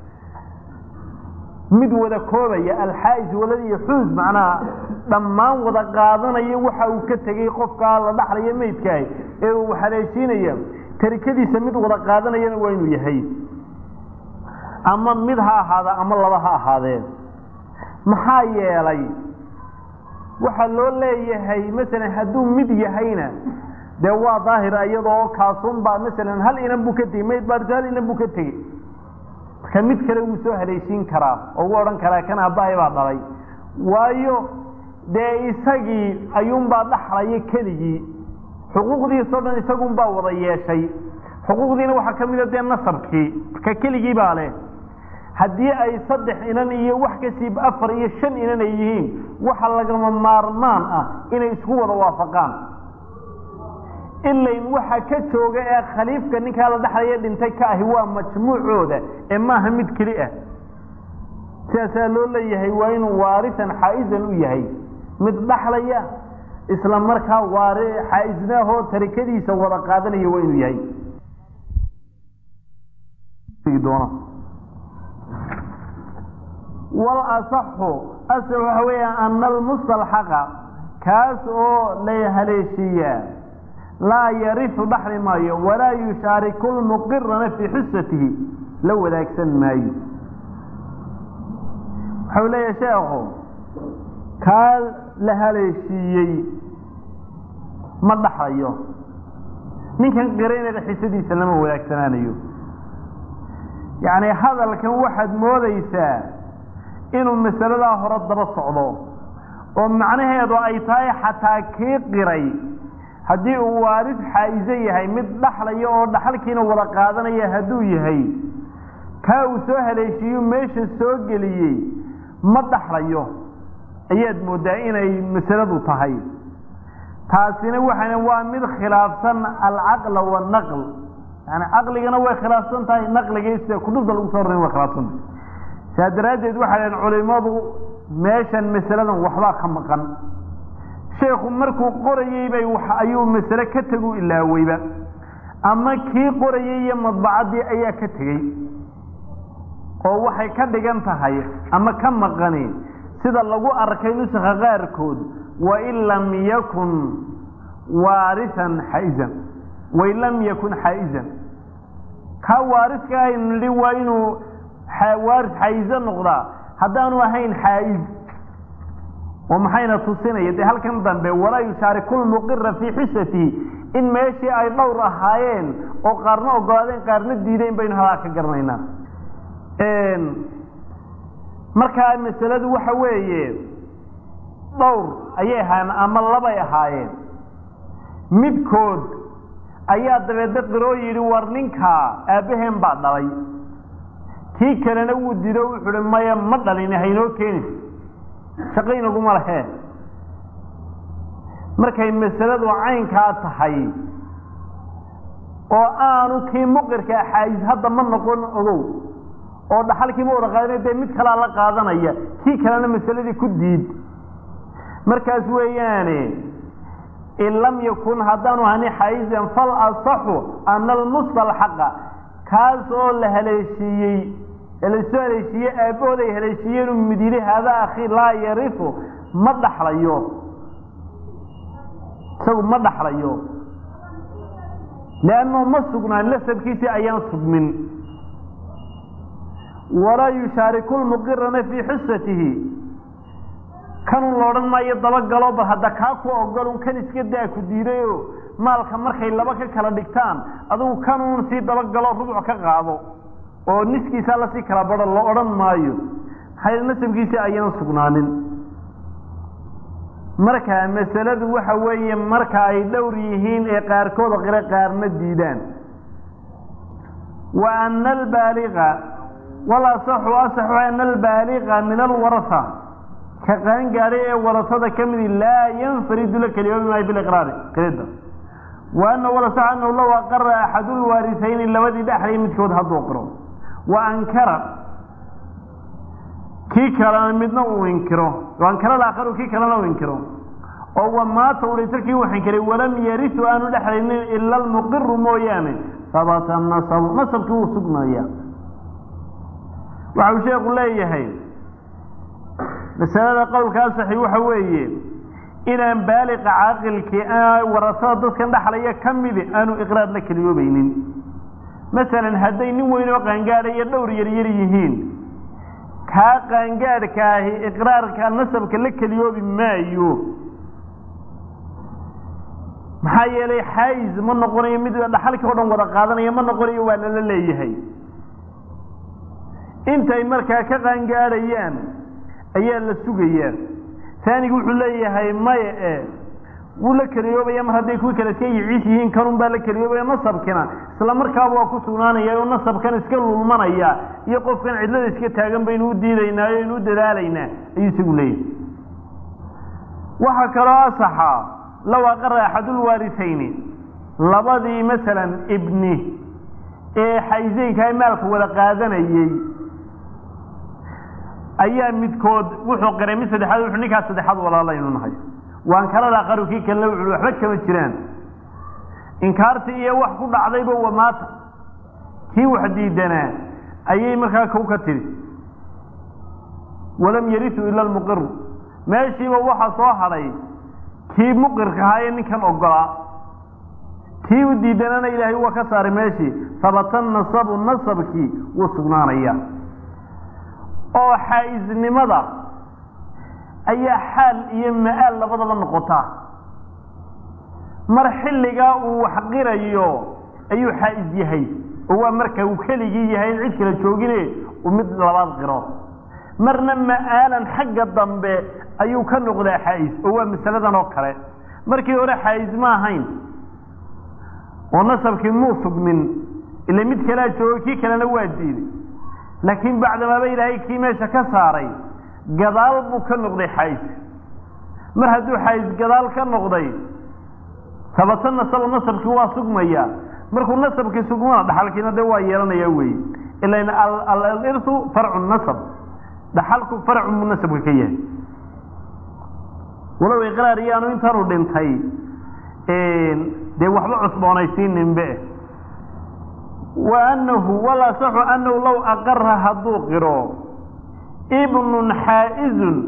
mid wada koobaya alxaa'iz waladi yaxuuz macnaa dhammaan wada qaadanaya waxa uu ka tegey qofkaa la dhaxlaya meydkaah ee uu haleeshiinaya tarikadiisa mid wada qaadanayana waa inuu yahay ama mid ha ahaada ama laba ha ahaadeen maxaa yeelay waxaa loo leeyahay masalan hadduu mid yahayna dee waa daahira iyadoo kaasunbaa masalan hal inan buu ka tegey mayd baa hal inan buu ka tegey marka mid kale wuu soo haleeshiin karaa oo uu odhan karaa kan aabbahay baa dhalay waayo dee isagii ayuunbaa dhaxlaya keligii xuquuqdiisao dhan isagunbaa wada yeeshay xuquuqdiina waxaa ka mida dee nasabkii marka keligii baa leh haddii ay 3 inan iyo wax kasii 4 iyo 5 inan ay yihiin waxa lagama maarmaan ah inay isku wada waafaqaan ilayn waxa ka jooga ee khaliifka ninka la dhaxlaya dhintay ka ahi waa majmuucooda ee maaha mid kali ah siyaasa loo leeyahay waa inuu waarisan xaa'izan u yahay mid dhaxlaya isla markaa waari xaa'iznaho tarikadiisa wada qaadanaya waa inuu yahay wal asaxu asal waxa weeyaan an al mustalhaqa kaas oo la haleeshiya لا يرث دحل مايو ولا يشارك المقر في حصته لو ذاكسن مايو حول يا شيخ قال لها ليشيي ما دحايو ninkan gareynada xisadiisa lama wadaagsananayo yani hadalkan waxaad moodaysaa inuu masalada hore daba socdo oo macnaheedu ay tahay xataa kii qiray haddii uu waaris xaa'ize yahay mid dhaxlayo oo dhaxalkiina wada qaadanaya hadduu yahay kaa uu soo haleeshiiyo meesha soo geliyey ma dhaxlayo ayaad moodaa inay masaladu tahay taasina waxana waa mid khilaafsan al-aql wa an-naql yani aqligana way khilaafsan tahay naqligiisa kudubda lagu soo reeyay way khilaafsan saadaradeed waxaan culimadu meeshan masaladan waxba ka maqan sheekhu markuu qorayay bay wax ayuu mas'ala ka tagu ilaawayba ama kii qorayay iyo madbacadii ayaa ka tagay oo waxay ka dhigan tahay ama ka maqani sida lagu arkay nusakha qaarkood وإن لم يكن وارثا حائزا وإن لم يكن حائزا كوارث كاين اللي وينه وارث حائزا نقضى هذا أنه هين حائز ومحينا تصينا يدي هل كان ذنبه ولا يشارك كل مقر في حصته إن ماشي أي دور هايين وقارنا وقادين قارنا الديدين بين هلاك قرنينا مركا مسألة وحوية دور أيها أما لبا أهايين midkood ayaa dabeed qiro yiri warninka aabaheen baa dhalay tii kalena uu diido wuxuu maya ma dhalin hayno keenis shaqayna kuma lahe markay masaladu caynka tahay oo aanu kii muqirka xaayis hadda ma noqon ogow oo dhaxalkii uu raqaanay mid kala la qaadanaya tii kalena masaladii ku diid markaas weeyaane إن لم يكن هذان هني حيزا فالأصح أن المصطلح كاسو لهالشيء السؤال أبوه هالشيء المدير هذا أخي لا يعرفه مدح ريو سو مدح ريو لأنه مسقنا لسه بكيسي أيام من ولا يشارك المقرن في حصته كانوا لورن ما يدبقلوا بهذا كاكو أقولون كان يسكت ku diidayo maalka markay laba ka kala dhigtaan aduu kanuu si dabaqalo rubuc ka qaado oo niskiisa la si kala badan loo oran maayo hayr nasabkiisa ayaan sugnaanin marka masaladu waxa weeye marka ay dhowr yihiin ee qaarkood qira qaarna diidaan wa anna al-baligha wala sahu asahu anna al-baligha min al-waratha كان جاري ورثة كمل لا ينفرد لك اليوم ما بالإقرار كذا وأنه ورث عنه الله وقر أحد الوارثين اللذي بحري متكود هذوقره وأنكر كي كلام مدنا وينكره وأنكر الآخر كي كلام وينكره أو ما تورثك وحنكره ولم يرث أن الحرين إلا المقر مويانه ثبت النصب كوسقنا إياه وعوشي يقول لا يهين مسألة قول كاسحي وحويه إن بالغ عاقل كأن ورثات كان دحليا كمذي أنو إقرار لك اليومين مثلا هدين وين وقنقار يدور يريهين كقنقار كاهي إقرار كان نسب لك اليوم ما يو محايا لي حيز من نقري مدى دحلك ودن ورقادنا يمن نقري ولا لا يهي انت مركا كقنقاريان ayaa la sugayaan taanigu wuxuu leeyahay maya wuu la kariyoobay mar haday ku kala yihiin karun baa la kariyoobay nasabkina isla markaa waa ku sugnaanaya oo nasabkan iska lulmanaya iyo qofkan cidlada iska taagan baynu u diidaynaa inuu dadaalaynaa ayuu isagu leeyahay waxa kala asaxa law aqra ahadul warithayn labadii midalan ibni ee xayzeenka maalka wada qaadanayay ayaa midkood wuxuu qaray mid saddexaad wuxuu ninka saddexaad walaalaynu nahay waan kala la qaruki kala wuxuu waxba kama jiraan inkaarti iyo wax ku dhacdayba wamaata kii wax diidana ayay markaa ka tiri walam yarithu illa al-muqir meeshiiba waxa soo haray kii muqirka ahaa ninkan ogolaa kii u diidanana ilaahay waa ka saaray meeshii habata nasabu nasabkii wuu sugnaanaya oo xaa'iznimada ayaa xaal iyo ma'aal labadaba noqotaa mar xilligaa uu wax qirayo ayuu xaa'iz yahay oo waa marka uu keligii yahay in cid kala joogine uu mid labaad qiro marna ma'aalan xagga dambe ayuu ka noqdaa xaa'iz oo waa masaladan oo kale markii hore xaa'iz ma ahayn oo nasabkii muu sugmin ila mid kalaa joogo kii kalena waa diiday laakiin bacdamaaba ilaahay kii meesha ka saaray gadaal buu ka noqday xaa'iz mar hadduu xaa'iz gadaal ka noqday habata nasabu nasabkii waa sugmaya markuu nasabkii sugmana dhaxalkiina dee waa yeelanaya weeye ilan alirthu farcu nasab dhaxalku farcu buu nasabka ka yahay walow iqraar iyaanu intaanu dhintay dee waxba cusboonaysiininbe wa annahu wala saxu annahu law aqara hadduu qiro ibnun xaa'izun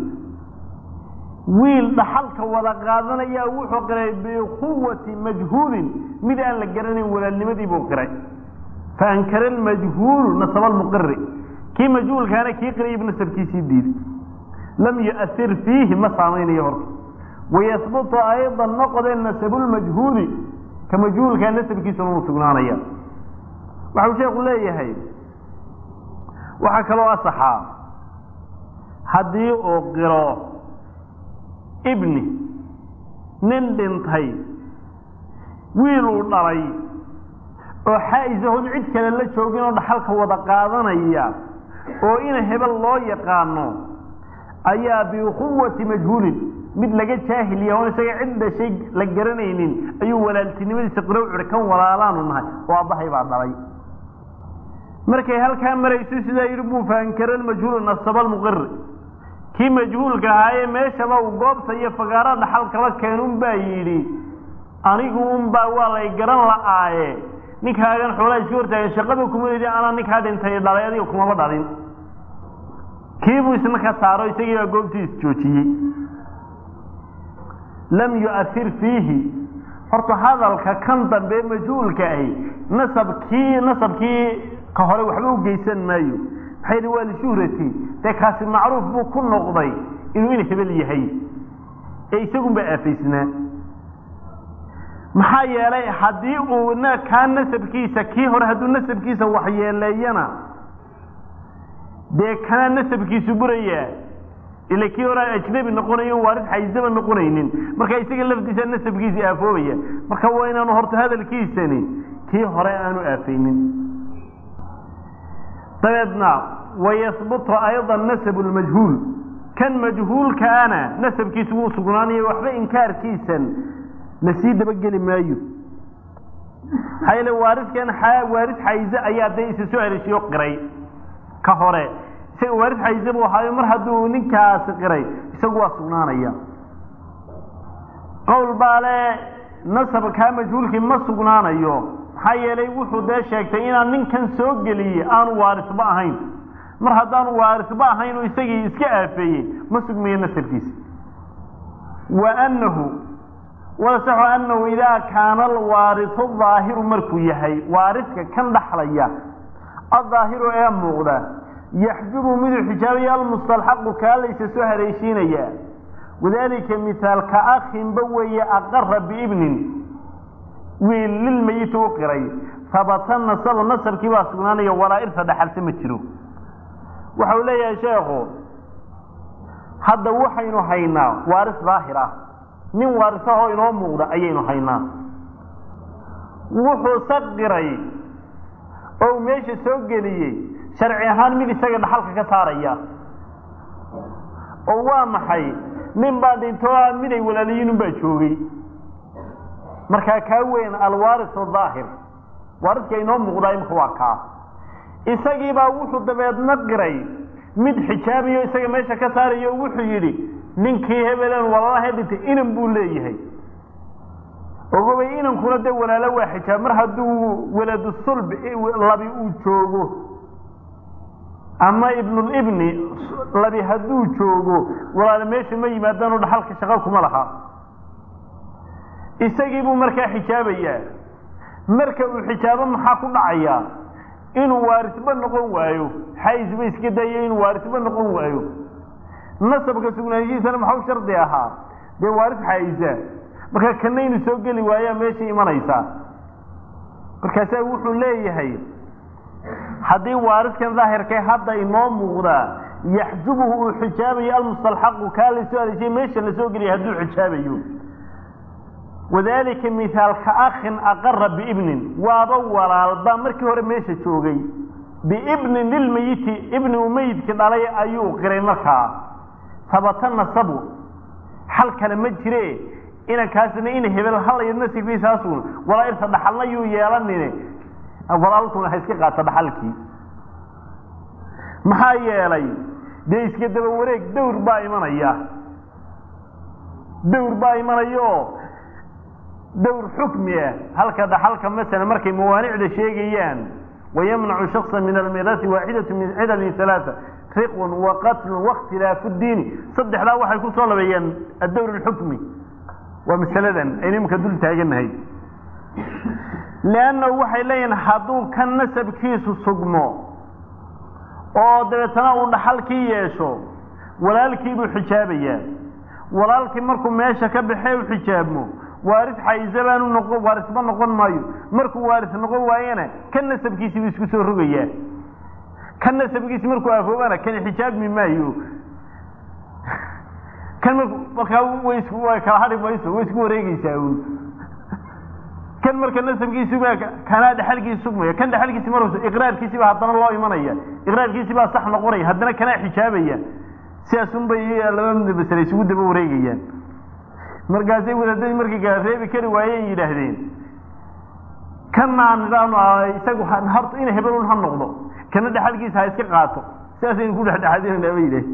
wiil dhaxalka wada qaadanaya wuxuu qiray biquwati majhuulin mid aan la garanayn walaalnimadii buu qiray faankara almajhuulu nasaba almuqiri kii majhuulkaana kii qiray ibnu nasabkiisii diiday lam yu'athir fiihi ma saamaynayo horta wayahbutu aydan noqode nasabu lmajhuuli ka majhuulkaa nasabkiisuna uu sugnaanaya waxau sheekhu leeyahay waxaa kaloo asaxaa haddii uu qiro ibni nin dhintay wiiluu dhalay oo xaa'isahoon cid kale la joogin oo dhaxalka wada qaadanaya oo ina hebel loo yaqaano ayaa biquwati majhuulin mid laga jaahil yahay oo isaga cid dhashay la garanaynin ayuu walaaltinimadiisa qiro curi kan walaalaanu nahay oo aabbahay baa dhalay markay halkaa marayso sidaa yidhi buu faankara almajhuulu nasaba almuqiri kii majhuulka ahaayee meeshaba uu goobta iyo fagaara dhaxal kala keenun baa yidhi anigu unbaa waa lay garan la'aaye ninkaagan xoolaa iska hortaagan shaqada kuma yidhi anaa ninkaa dhintay dhalay adiga kumaba dhalin kiibuu isna ka saaro isagii baa goobtii isjoojiyey lam yu'athir fiihi horta hadalka kan dambe majhuulka ahi nasabkii ka hore waxba u geysan maayo maxay yidhi waa lishuhrati dee kaasi macruuf buu ku noqday inuu in hebel yahay ee isagunbaa aafaysnaa maxaa yeelay haddii uu kaa nasabkiisa kii hore hadduu nasabkiisa waxyeeleeyana dee kanaa nasabkiisu burayaa ila kii hore ajnabi noqonayo waarid xaysaba noqonaynin marka isaga lafdiisa nasabkiisii aafoobaya marka waa inaanu horta hadalkiisani kii hore aanu aafaynin dabeedna wayahbutu aydan nasabu lmajhuul kan majhuulkaana nasabkiisu wuu sugnaanayo waxba inkaarkiisan lasii dabageli maayo maxaa yeele waaridkan waarid xayze ayaa dee isa soo ereshiyo qiray ka hore isaga waarid xayze buu ahaayo mar hadduu ninkaasi qiray isagu waa sugnaanaya qowl baa le nasabkaa majhuulkii ma sugnaanayo maxaa yeelay wuxuu dee sheegtay inaan ninkan soo geliyey aanu waarisba ahayn mar haddaanu waarisba ahayn oo isagii iska aafeeyey ma sugmayo nasabkiisa wa annahu walasaxu annahu idaa kaana alwaarisu daahiru markuu yahay waariska kan dhaxlaya adaahiru ee muuqda yaxjubu miduu xijaabaya almustalxaqu kaa laysa soo haleeshiinaya wadalika mithaalka akhinba weeye aqara biibnin wiil lilmayiti u qiray habata nasabu nasabkii baa sugnaanaya walaa irta dhaxalse ma jiro waxau leeyahay sheekhu hadda waxaynu haynaa waaris daahir ah nin waarisahoo inoo muuqda ayaynu haynaa wuxuu saqiray oo meesha soo geliyey sharci ahaan mid isaga dhaxalka ka saaraya oo waa maxay nin baa dhinto miday walaaliyiin unbaa joogay markaa kaa weyn alwaarisu daahir waariska inoo muuqdaa imka waa kaa isagiibaa wuxuu dabeedna qiray mid xijaabiyo isaga meesha ka saarayo wuxuu yidhi ninkii hebeleen walaalaha dhintay inan buu leeyahay ogobay inankuna dee walaalo waa xijaab mar hadduu waladu sulb labi uu joogo ama ibnulibni labi hadduu joogo walaalo meesha ma yimaadaanu dhaxalka shaqo kuma laha isagii buu markaa xijaabayaa marka uu xijaabo maxaa ku dhacaya inuu waarisba noqon waayo xaysba iska dayo inuu waarisba noqon waayo nasabka sugnaanshihiisana maxaa u shardi ahaa dee waaris xaysa marka kana inuu soo geli waayaa meesha imanaysaa markaasaa wuxuu leeyahay haddii waariskan daahirkay hadda inoo muuqdaa yaxjubuhu uu xijaabayo almustalxaqu kaa la soo adeeshay meesha la soo geliya hadduu xijaabayo wadalika mithaalka akhin aqara biibnin waaba walaalba markii hore meesha joogay biibnin lilmayiti ibni uu mayidki dhalay ayuu qiray markaa habata nasabu xal kale ma jire inankaasina ina hebel halayo nasibkiisaasun walaa irta dhaxalna yuu yeelanine walaalkuna ha iska qaata dhaxalkii maxaa yeelay dee iska daba wareeg dawr baa imanayo dawr xukmi ah halka dhaxalka masala markay mawaanicda sheegayaan wayamnacu shaksa min almiraasi waaxidatu min cidalin halaaa riqun wa qatlun waاkhtilaafu ddiini saddexdaa waxay ku soo labeeyeen addawr alxukmi waa masaladan aynu imika dul taaganahay leannahu waxay leeyihin hadduu kan nasabkiisu sugmo oo dabeetana uu dhaxalkii yeesho walaalkii buu xijaabayaa walaalkii markuu meesha ka baxee u xijaabmo waaris xayse baanu waarisba noqon maayo markuu waaris noqon waayana kan nasabkiisi buu isku soo rogayaa kan nasabkiisi markuu afoobana kan xijaabmi maayo kan markaa way kala hadhi mayso way isku wareegaysaa kan marka nasabkiisu baa kana dhaxalkiisu sugmaya kan dhaxalkiisi maruu iqraarkiisi baa haddana loo imanaya iqraarkiisi baa sax noqonaya haddana kana xijaabaya sidaas un bay laba masale isugu daba wareegayaan markaasay wadaadadii markay kala reebi kari waayeen yidhaahdeen kanaan nidaamno isagu horta ina hebelun ha noqdo kana dhaxalkiisa ha iska qaato sidaasaynu ku dhexdhexaadinayna bay yidhahdeen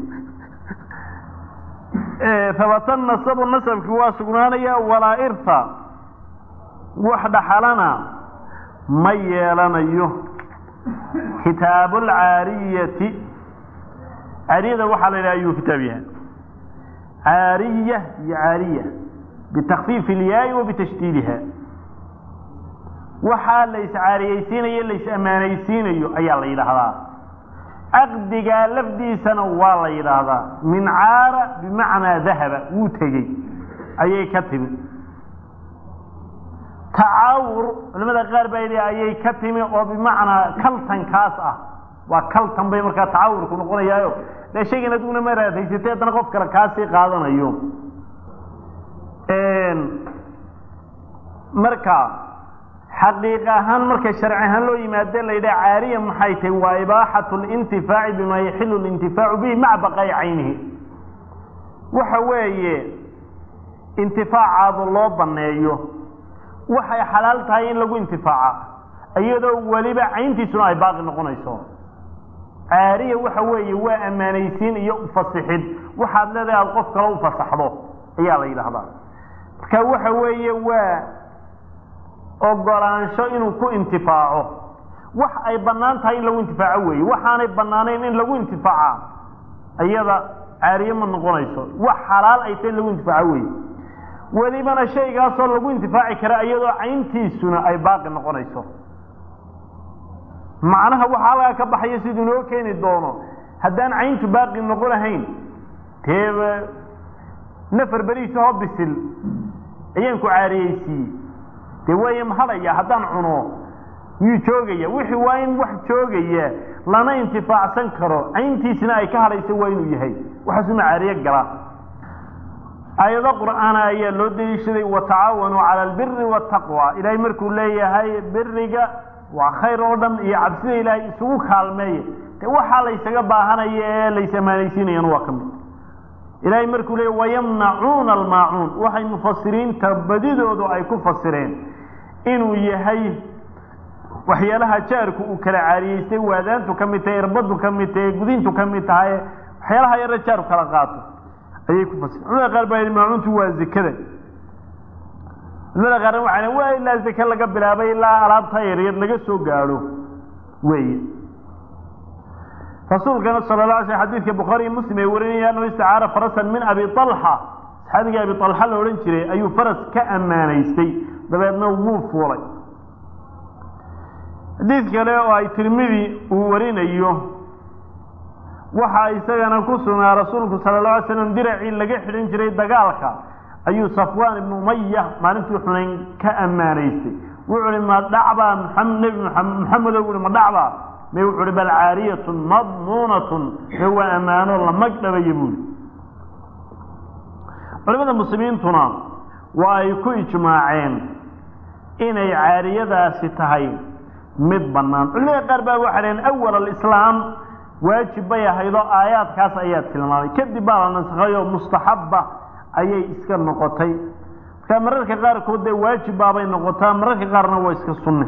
habata nasabu nasabki waa sugnaanaya walaa irta wax dhaxalana ma yeelanayo kitaabu alcaariyati caariyada waxaa la yidhaha ayuu kitaab yahay caariya iyo caariya bitakfiifi ilyaai wa bitashdiidiha waxaa la iscaariyeysiinayo la is-ammaanaysiinayo ayaa la yidhaahdaa caqdigaa lafdiisana waa la yidhaahdaa min caara bimacnaa dahaba wuu tegey ayay ka timi tacaawur culamada qaar baa yidhi ayay ka timi oo bimacnaa kaltankaas ah waa kaltan bay markaa tacaawurku noqonayaayo dee shaygan adiguna ma raadaysatay haddana qof kale kaasii qaadanayo marka xaqiiq ahaan marka sharci ahaan loo yimaade la yidhaha caariya maxay tahay waa ibaaxatu lintifaaci bima yaxilu lintifaacu bihi maca baqaa'i caynihi waxa weeye intifaacaadu loo baneeyo waxay xalaal tahay in lagu intifaaca iyadoo weliba cayntiisuna ay baaqi noqonayso caariya waxa weeye waa ammaanaysiin iyo ufasixid waxaad leedahay aada qof kale ufasaxdo ayaa la yidhaahdaa marka waxa weeye waa ogolaansho inuu ku intifaaco wax ay bannaan tahay in lagu intifaaco weeye waxaanay bannaanayn in lagu intifaaca iyada caariye ma noqonayso wax xalaal ay tahay in lagu intifaaco weeye welibana shaygaasoo lagu intifaaci kara iyadoo cayntiisuna ay baaqi noqonayso macnaha waxaa laga ka baxaya siduu noo keeni doono haddaan cayntu baaqi noqon lahayn dee nafar beriisahoo bisil ayaan ku caariyeysiiyey dee waaye mahadhaya haddaan cuno miyuu joogaya wixii waa in wax joogaya lana intifaacsan karo cayntiisina ay ka hadhayso waa inuu yahay waxaasuma caariye gala aayado qur'aana ayaa loo daliishaday watacaawanuu cala albiri waataqwa ilaahay markuu leeyahay biriga waa khayr oo dhan iyo cabsida ilaahay isugu kaalmeeya dee waxaa laysaga baahanaya ee lays ammaanaysiinayaan waa ka mid ilaahay markuu leeyahy wayamnacuuna almaacuun waxay mufasiriinta badidoodu ay ku fasireen inuu yahay waxyaalaha jaarku uu kala caariyeystay waadaantu ka mid tahay irbadu ka mid tahay gudintu ka mid tahay waxyaalaha yara jaarku kala qaato ayay ku fasireen culimada qaar baa yidhi maacuuntu waa zakada culimada qaarna waxay waa ilaa zake laga bilaabay ilaa alaabta yaryar laga soo gaadho weeye rasuulkana sala la alay slam xadiidka bukhaari iyo muslim ay warinayaan oo isticaara farasan min abi talxa saxaabigii abi talxa la odhan jiray ayuu faras ka ammaanaystay dabeedna wuu fuulay حديث كله أي ترمذي ورينيو waxa isagana ku sugnaa rasuulku sallallahu alayhi wasallam diracii laga xidhin jiray dagaalka ayuu Safwan ibn Umayyah maalintii Hunayn ka amaanaystay wuxuu ma dhacba Muhammad wuxuu ma dhacba ma wuxuu bal aariyatun madmunatun huwa amaano la magdabay buu culimada muslimiintuna waa ay ku ijmaaceen inay aariyadaasi tahay mid banaan culimada qaar baa waxaan awwal al-islaam واجب يهيدو آيات كاس آيات كلمة كدب على نسخيو مستحبة أي إسكال نقطي كمررك غير كودي واجب بابين نقطة مررك غير نوى إسكال السنة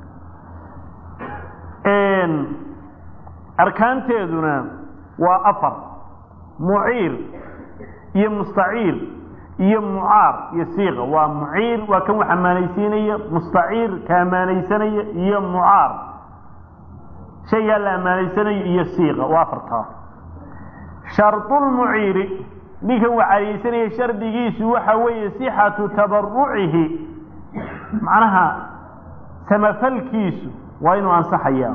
أركان تيدنا وأفر معير مستعير معار يسيغ ومعير وكم حمانيسينية مستعير كامانيسينية معار شيء لا ماليسنا يسيغ وافرتها شرط المعير نيكو عريسنا شرديس وحوي صحة تبرعه معناها سمفلكيس وين انصحيا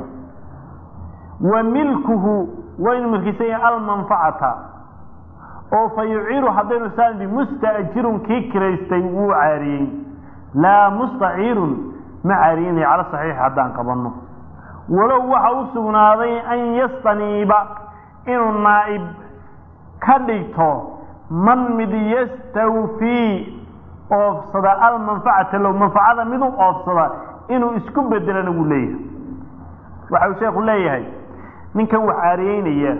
وملكه وين ملكسي المنفعة او فيعير حدين سالم مستأجر كيكريستي وعارين لا مستعير معارين على صحيح حدان قبلنا ولو وحا سغناداي ان يستنيب انه نائب كديتو من مد يستوفي اوفصد المنفعه لو منفعه ميدو اوفصد انه اسكو بدلنا ugu leeyahay waxa sheekhu leeyahay ninkan wax aariyeynaya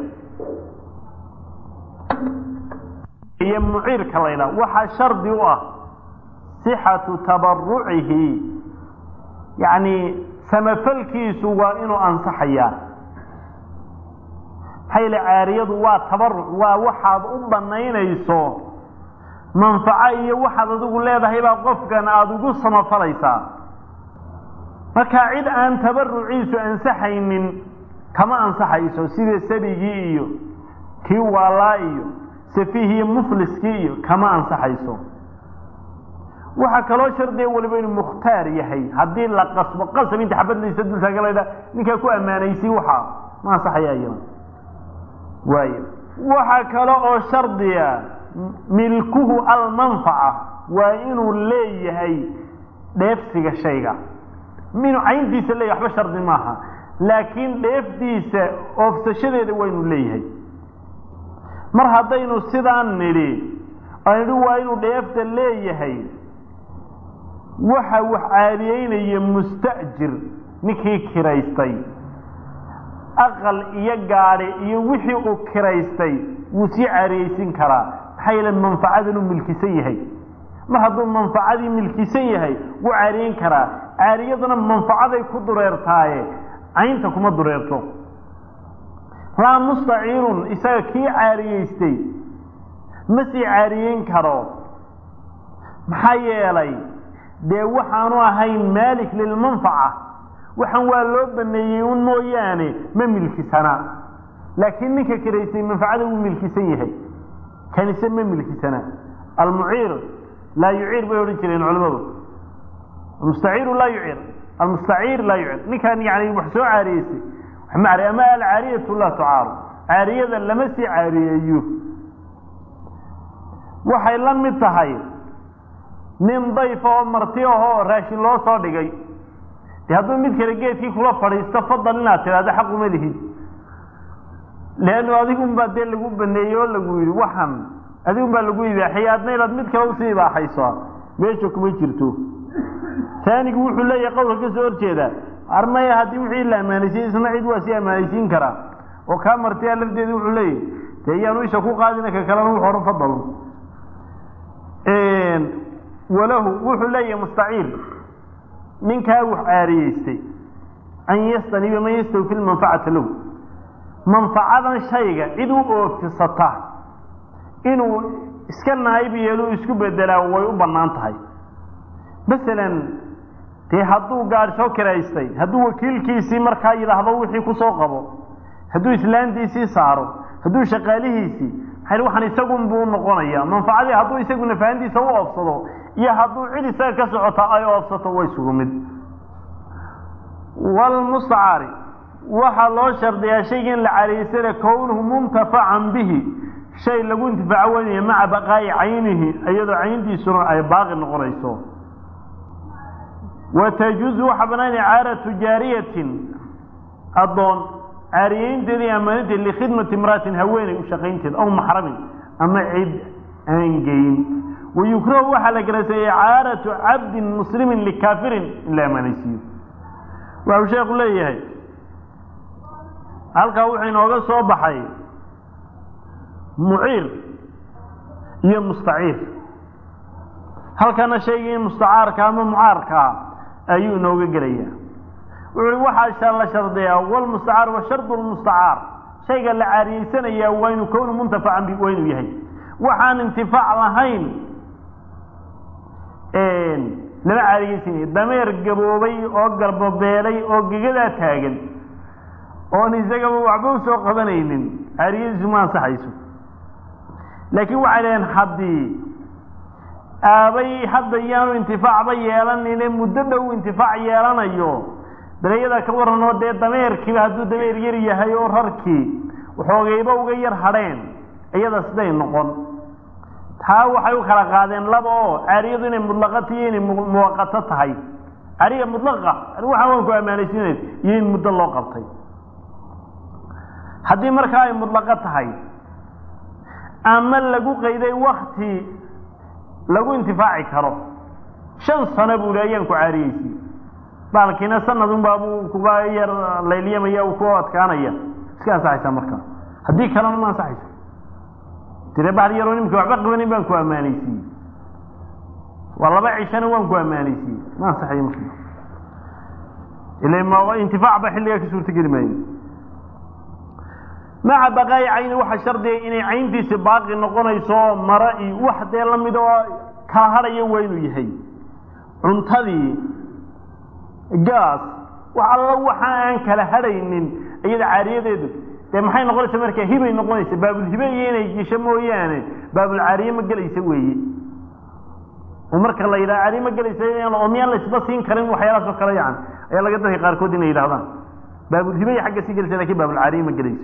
iyo muciir kaleena waxa shardi u ah sihhatu tabarru'ihi yani سمفلكيس وإنه أنصحيا حيل عاريض وتبرع ووحد أبنين يسو منفعية وحد تقول لي ذهب قفك أنا أدقو سمفليسا فكاعد أن تبرعيس أنصحي من كما أنصحيسو سيدي سبيجيو كيو والايو سفيه مفلسكيو كما أنصحيسو waxa kala shardi waliba in muxtaar yahay hadii la qasbo qasab inta xabadlaysa dul tagalayda ninka ku amaanaysi waxa ma saxayayeen waxa kala oo shardiya milkuhu al manfa'a wa inuu leeyahay dheefsiga shayga min ayndiisa leeyahay waxba shardi maaha laakiin dheefdiisa oofsashadeeda waa inuu leeyahay mar hadaynu sidaan niri aynu waa inuu dheefta leeyahay waxa wax caadiyeynaya musta'jir ninkii kiraystay aqal iyo gaari iyo wixii uu kiraystay wuu si caariyeysin karaa hayla manfaacadu milkisan yahay ma hadduu manfaacadii milkisan yahay wuu caariyeyn karaa caariyaduna manfaacaday ku dureertaaye aynta kuma dureerto la musta'irun isaga kii caariyeystay ma si caariyeyn karo maxaa yeelay de waxaanu ahayn maalik lil manfa'a waxan waa loo baneeyay un mooyaane ma milkisana laakiin ninka kireysay manfaacada uu milkisan yahay kanise ma milkisana al mu'ir la yu'ir bay oran jireen culimadu musta'ir la yu'ir al musta'ir la yu'ir ninkan yaani wax soo caariyeysay wax maari ama al caariyatu la tu'ar caariyada lama si caariyeeyo waxay la mid tahay nin dayf oo marti oo raashin loo soo dhigay haduu mid kale geedkii kula fadhiisto fadlan inaad tiraahdo xaq uma lihid leeno adigu baad lagu baneeyo lagu yiri waxan adigu baa lagu ibaaxay adna inaad mid kale u sii baaxayso meesha kuma jirto taanigu wuxuu leeyahay qowlka soo horjeeda armaya hadii wixii la amaanayay isna cid waa si amaanaysiin kara oo ka martiya lafdeedu wuxuu leeyahay tayaanu isha ku qaadina ka kale wuxuu hor fadlan وله وحلي مستعير من كاوح عاريستي أن يستني بما يستوي في المنفعة له منفعة شيء إذو أوفسطه إنه إسكن نايب يلو إسكو بدلا ويبنان تهي مثلا هدو قار شو كرايستي هدو وكيل كيسي مركا يلحظو وحي كسو قبو هدو إسلام ديسي صارو هدو شقاليهيسي حلو waxaan isagu buu noqonaya manfaacadii haduu isagu nafaandiisa u oofsado iyo haduu cid isaga ka socota ay oofsato way sugu mid والمستعار waxa loo shardiyaa shaygan la cariisada kownuhu muntafacan bihi shay lagu intifaacayo maca baqaay aynihi ayadoo ayntiisuna ay baaqi noqonayso watajuzu xabnaan icaaratu jaariyatin adoon caariyeynteedii amaanadii likhidmati imraatin haweeney u shaqaynteed aw maxramin ama cid aan geyn wayukrahu waxa la garaysay icaaratu cabdin muslimin likaafirin in la amaanaysiiyo waxuu sheekhu leeyahay halkaa wuxuu inooga soo baxay muciir iyo mustaciir halkana shaygii mustacaarka ama mucaarka ayuu inooga gelayaa wuxuu waxaa la shardiyaa wal mustacaar wa shardu lmustacaar shayga la caariyeysanayaa waa inuu kownu muntafacan bi waa inuu yahay waxaan intifaac lahayn lama caariyeysanaya dameer gaboobay oo garbabeelay oo gegadaa taagan oon isagaba waxba u soo qabanaynin caariyadiisu ma ansaxayso laakiin waxay dhaheen haddii aabay hadda yaanu intifaacba yeelanine muddo dhow intifaac yeelanayo dareeyada ka waranoo dee dameerkiiba hadduu dameer yar yahay oo rarkii waxoogayba uga yar hadheen iyada siday noqon taa waxay u kala qaadeen laba oo caariyadu inay mutlaqata iyo inay muwaqato tahay caariya mutlaqa waxaa waan ku ammaanaysiinayn iyo in muddo loo qabtay haddii markaa ay mutlaqo tahay ama lagu qayday wakti lagu intifaaci karo 5 sano buu leeyaan ku caariyeysi baalkiina sanadun baa uu kuga yar leeliyamaya uu ku adkaanaya iska ansaxaysa markaa haddii kalena ma ansaxayso tire baa yar nimka waxba qabanin baan ku ammaanaysi wala 2 cishana waan ku ammaanaysi ma ansaxayo markaa ilaa ma intifaac ba xilliga ka suurta geli maayo مع بقاء عين waxa shardiga inay cayntiisa baaqi noqonayso maray wax dee la mid oo ka harayo weynu yahay cuntadii gaas waxa aan kala haraynin iyada caariyadeedu dee maxay noqonaysaa markaa hibay noqonaysaa baabul hibay inay gisho mooyaane baabul caariye ma galaysa weeye marka la yiraahdo caariye ma galaysa in oo miyaan la isba siin karin waxyaalaha soo kala yaan ayaa laga dadka qaar kood inay yiraahdaan baabul hibay xagga si galaysa laakiin baabul caariye ma galaysa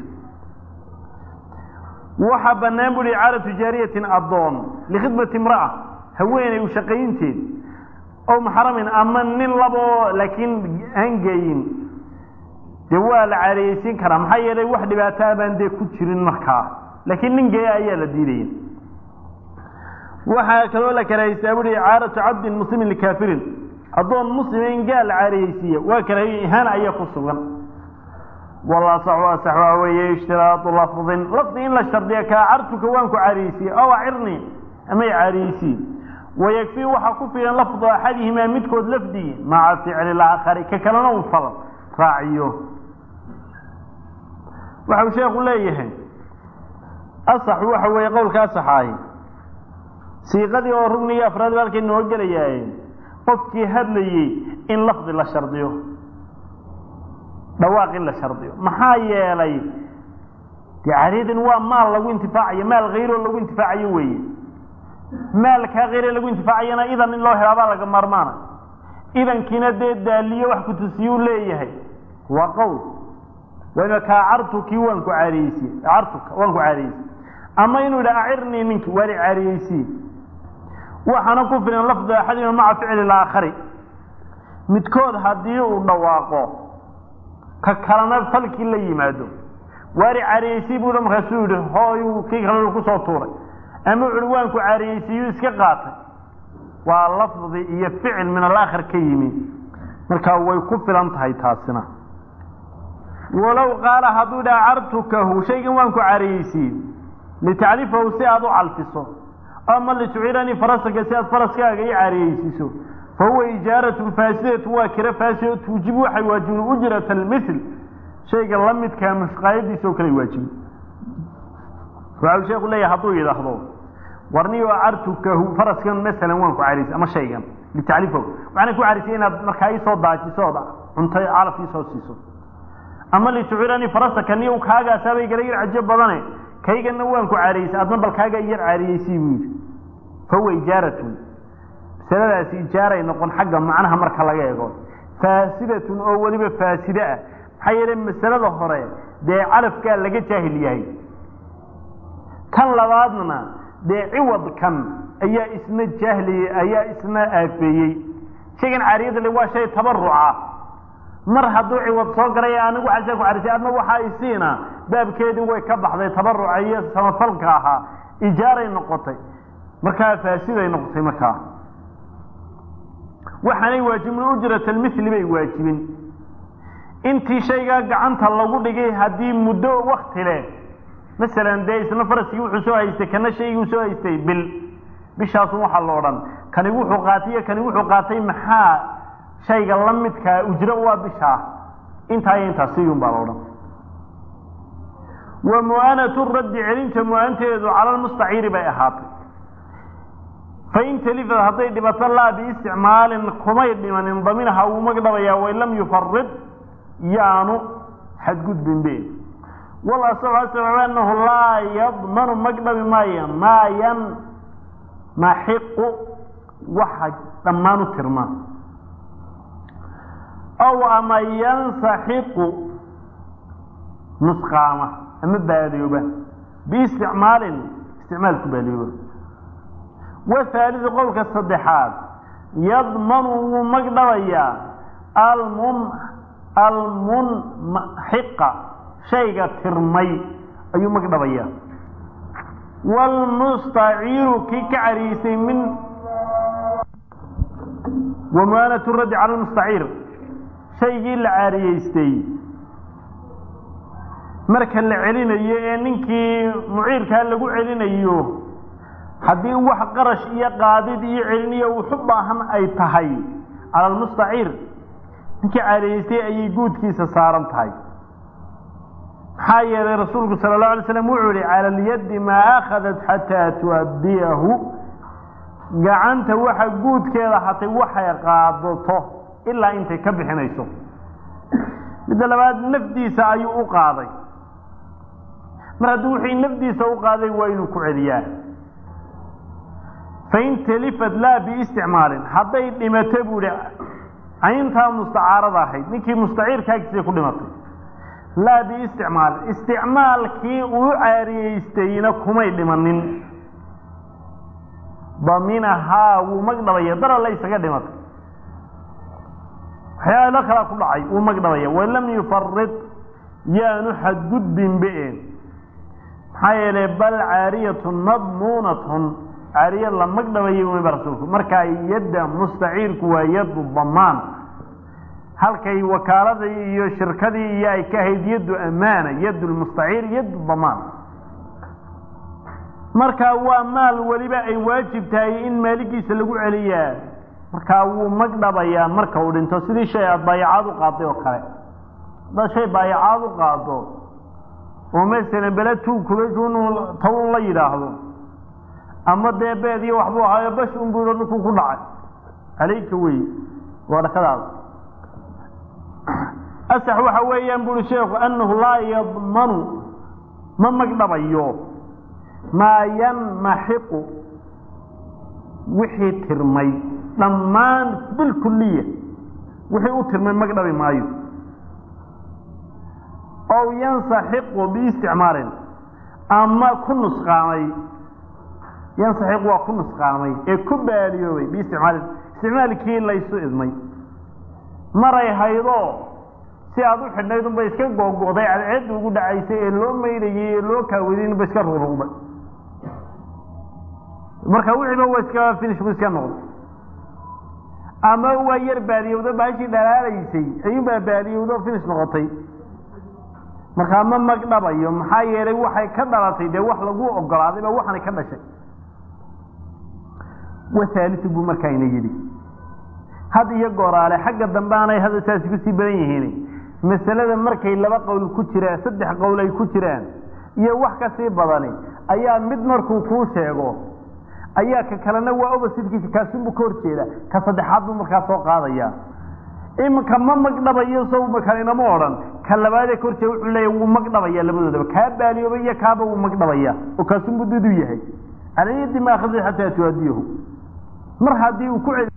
waxa banaan buri icaaratu tijaariyatin adoon likhidmati imra'a haweeney u shaqaynteed oo maxramin ama nin labo laakiin aan geeyin jawaal caariyeysin kara maxay yeelay wax dhibaato baan de ku jirin markaa laakiin nin geey ayaa la diiday waxa kale la karaysay buri icaaratu abdin muslimin likaafirin adoon muslimin gaal caariyeysiya waa karaay ihana ayaa ku sugan والله صحوا ويشتراط لفظ إن لا شرطية كعرتك وانك عريسي أو عرني أما عريسي ويكفي وحكفي لفظ أحدهما متكود لفظي مع فعل الآخر ككلنا وفضل راعيه وحو شيخ ليه أصح وحو يقول كأصحاي سيقضي ورغني أفراد ذلك إنه وجل إياه قفكي هدلي إن لفظ لا شرطيه دواق إلا شرطيه محايا لي تعريض هو مال لو انتفاعي مال غيره لو انتفاعي وي مالك غيره لو انتفاعي أنا إذا من الله هذا لك مرمانا إذا كنا دالية وحكو تسيو ليه هو قول وإنك عرتك وانك عريسي عرتك وانك عريسي أما إنه لا أعرني منك ولي عريسي وحنا كفرنا لفظ أحدنا مع فعل الآخر متكود هديه ونواقه ككلنا فلك اللي يمادو واري عريسي بولا مخسوده هايو كي كانوا كسو طوري أما عروانك عريسي يسكي قاطع واللفظ يفعل من الآخر كيمي مركا هو يكفر أنتهي تاسنا ولو قال هدودا عرتكه شيء وانك عريسي لتعرفه سيادو عالفصو أما اللي تعيرني فرسك سياد فرسك أي عريسي فهو إجارة فاسدة وكرة فاسدة توجب حيواجه أجرة المثل شيء لمت كامش قايد يسوك الواجب فعلى شيء يقول لي يحطوه إذا أخذوه ورني وعرتك فرس كان مثلا وانكو عريس أما شيئا لتعرفه وعنكو عريسين مركاي صوت داكي صوت انت عارف يسوت سيسو أما اللي تعيرني فرسك كان يوك هاقا سابي قرير عجب بضاني كيغا نوانكو عريس أدنى بالكاقا ير عريسي ويد فهو إجارة سلالة إجارة نقول حقا معناها مركا لغا يقول faasidatun oo weliba faaside ah maxaa yeelay masalada hore dee calafkaa laga jaahil yahay kan labaadna dee ciwadkan ayaa isna jaahliye ayaa isna aafeeyey shaygan caariyada le waa shay tabaruca mar hadduu ciwad soo galay anigu xasan ku carisay adna waxaa isiina baabkeedii way ka baxday tabaruca iyo samafalka ahaa ijaaray noqotay markaa faasiday noqotay markaa waxaanay waajibin ujrat almithli bay waajibin intii shaygaa gacanta lagu dhigay haddii muddo wakti leh masalan dee isna faraskii wuxuu soo haystay kana shaygii soo haystay bishaasun waxaa lo odhan kani wuxuu qaatay iyo kani wuxuu qaatay maxaa shayga la midkaa ujro waa bishaa intaa iyo intaas siyuun baa la odhan wa mu'anatu raddi celinta mu-aanteedu cala almustaciiri bay ahaatay fain talifad hadday dhibato laa biisticmaalin kumay dhimanin daminaha wuu magdhabayaa wain lam yufarid yaanu xadgudbin be walasaxu anahu laa yadmanu magdhabi maayo maa yanmaxiqu waxa dhammaan u tirmaa aw ama yansaxiqu nusqaama ama baaliyooba biisticmaalin isticmaal ku baaliyooba wahaalidu qowlka saddexaad yadmanu wuu magdhabayaa almunxiqa shayga tirmay ayuu magdhabayaa wlmustaciiru kii ka cariisay min wamu'anatu raddi cala lmustaciir shaygii la caariyeystay marka la celinayo ee ninkii muciirkaa lagu celinayo haddii wax qarash iyo qaadid iyo celiniyo wuxu baahan ay tahay cala almustaciir ninkii caariyeystay ayay guudkiisa saaran tahay maxaa yeelay rasuulku sala allahu alay slam wuxuu yihi cala alyaddi maa akhadat xataa tuaddiyahu gacanta waxa guudkeeda hatay waxay qaadato ilaa intay ka bixinayso midda labaad nafdiisa ayuu u qaaday mar hadduu wixii nafdiisa u qaaday waa inuu ku celiyaa fain talifad laa biisticmaalin hadday dhimato buu ihi cayntaa mustacaarada ahayd ninkii mustaciirkaagiisay ku dhimatay laa biisticmaalin isticmaalkii uu caariyeystayna kumay dhimanin daminahaa wuu magdhabaya daralla isaga dhimatay waxyaala kala ku dhacay wuu magdhabaya walam yufarid yaanu xadgudbin be maxaa yeelay bal caariyatun madmuunatun caariya la magdhabayay weyba rasuulku markaa yadda mustaciirku waa yaddu damaan halkay wakaaladii iyo shirkadii iyo ay ka ahayd yaddu amaana yaddu lmustaciir yaddu damaan markaa waa maal weliba ay waajib tahay in maaligiisa lagu celiyaa markaa wuu magdhabayaa marka uu dhinto sidii shay aad baayacaad u qaaday oo kale haddaad shay baayacaad u qaado oo masalan beledtuukubanu tawn la yidhaahdo ama dee beed iyo waxbuu ahaayo bash unbuu ninkuu ku dhacay calayka wey waa dhakadaada asax waxa weeyaan buri sheekhu annahu laa yadmanu ma magdhabayo maa yanmaxiqu wixii tirmay dhammaan bilkuliya wixii u tirmay magdhabi maayo ow yansaxiqu biisticmaalin ama ku nusqaamay yansaxiq waa ku nusqaamay ee ku baaliyoobay biisticmaalin isticmaalkii laysu idmay maray haydo si aad u xidhnayd unba iska googo'day cadceedda ugu dhacaysay ee loo maydhayay ee loo kaawadin unba iska ruruqday marka wixiiba waa iska finish bu iska noqday ama waa yar baaliyowdo baashii dhalaalaysay ayuunbaa baaliyowdo finish noqotay markaa ma magdhabayo maxaa yeelay waxay ka dhalatay dee wax lagu ogolaaday ba waxaanay ka dhashay wahaalisu buu markaa ina yidhi had iyo gooraale xagga dambe aanay hadda saasi kusii badan yihiin masalada markay laba qowl ku jiraan saddex qowl ay ku jiraan iyo wax kasii badani ayaa mid markuu kuu sheego ayaa ka kalena waa obasidkiisa kaasunbuu ka horjeeda ka saddexaad buu markaa soo qaadaya iminka ma magdhabayo sawmakanina ma odhan ka labaadee ka horjeeda wuxuu leeya wuu magdhabaya labadoodaba kaa baaliyoobay iyo kaaba wuu magdhabaya oo kaasunbuu duduu yahay cala yadi ma akhadii xataa tuadiyahu mar haddii uu ku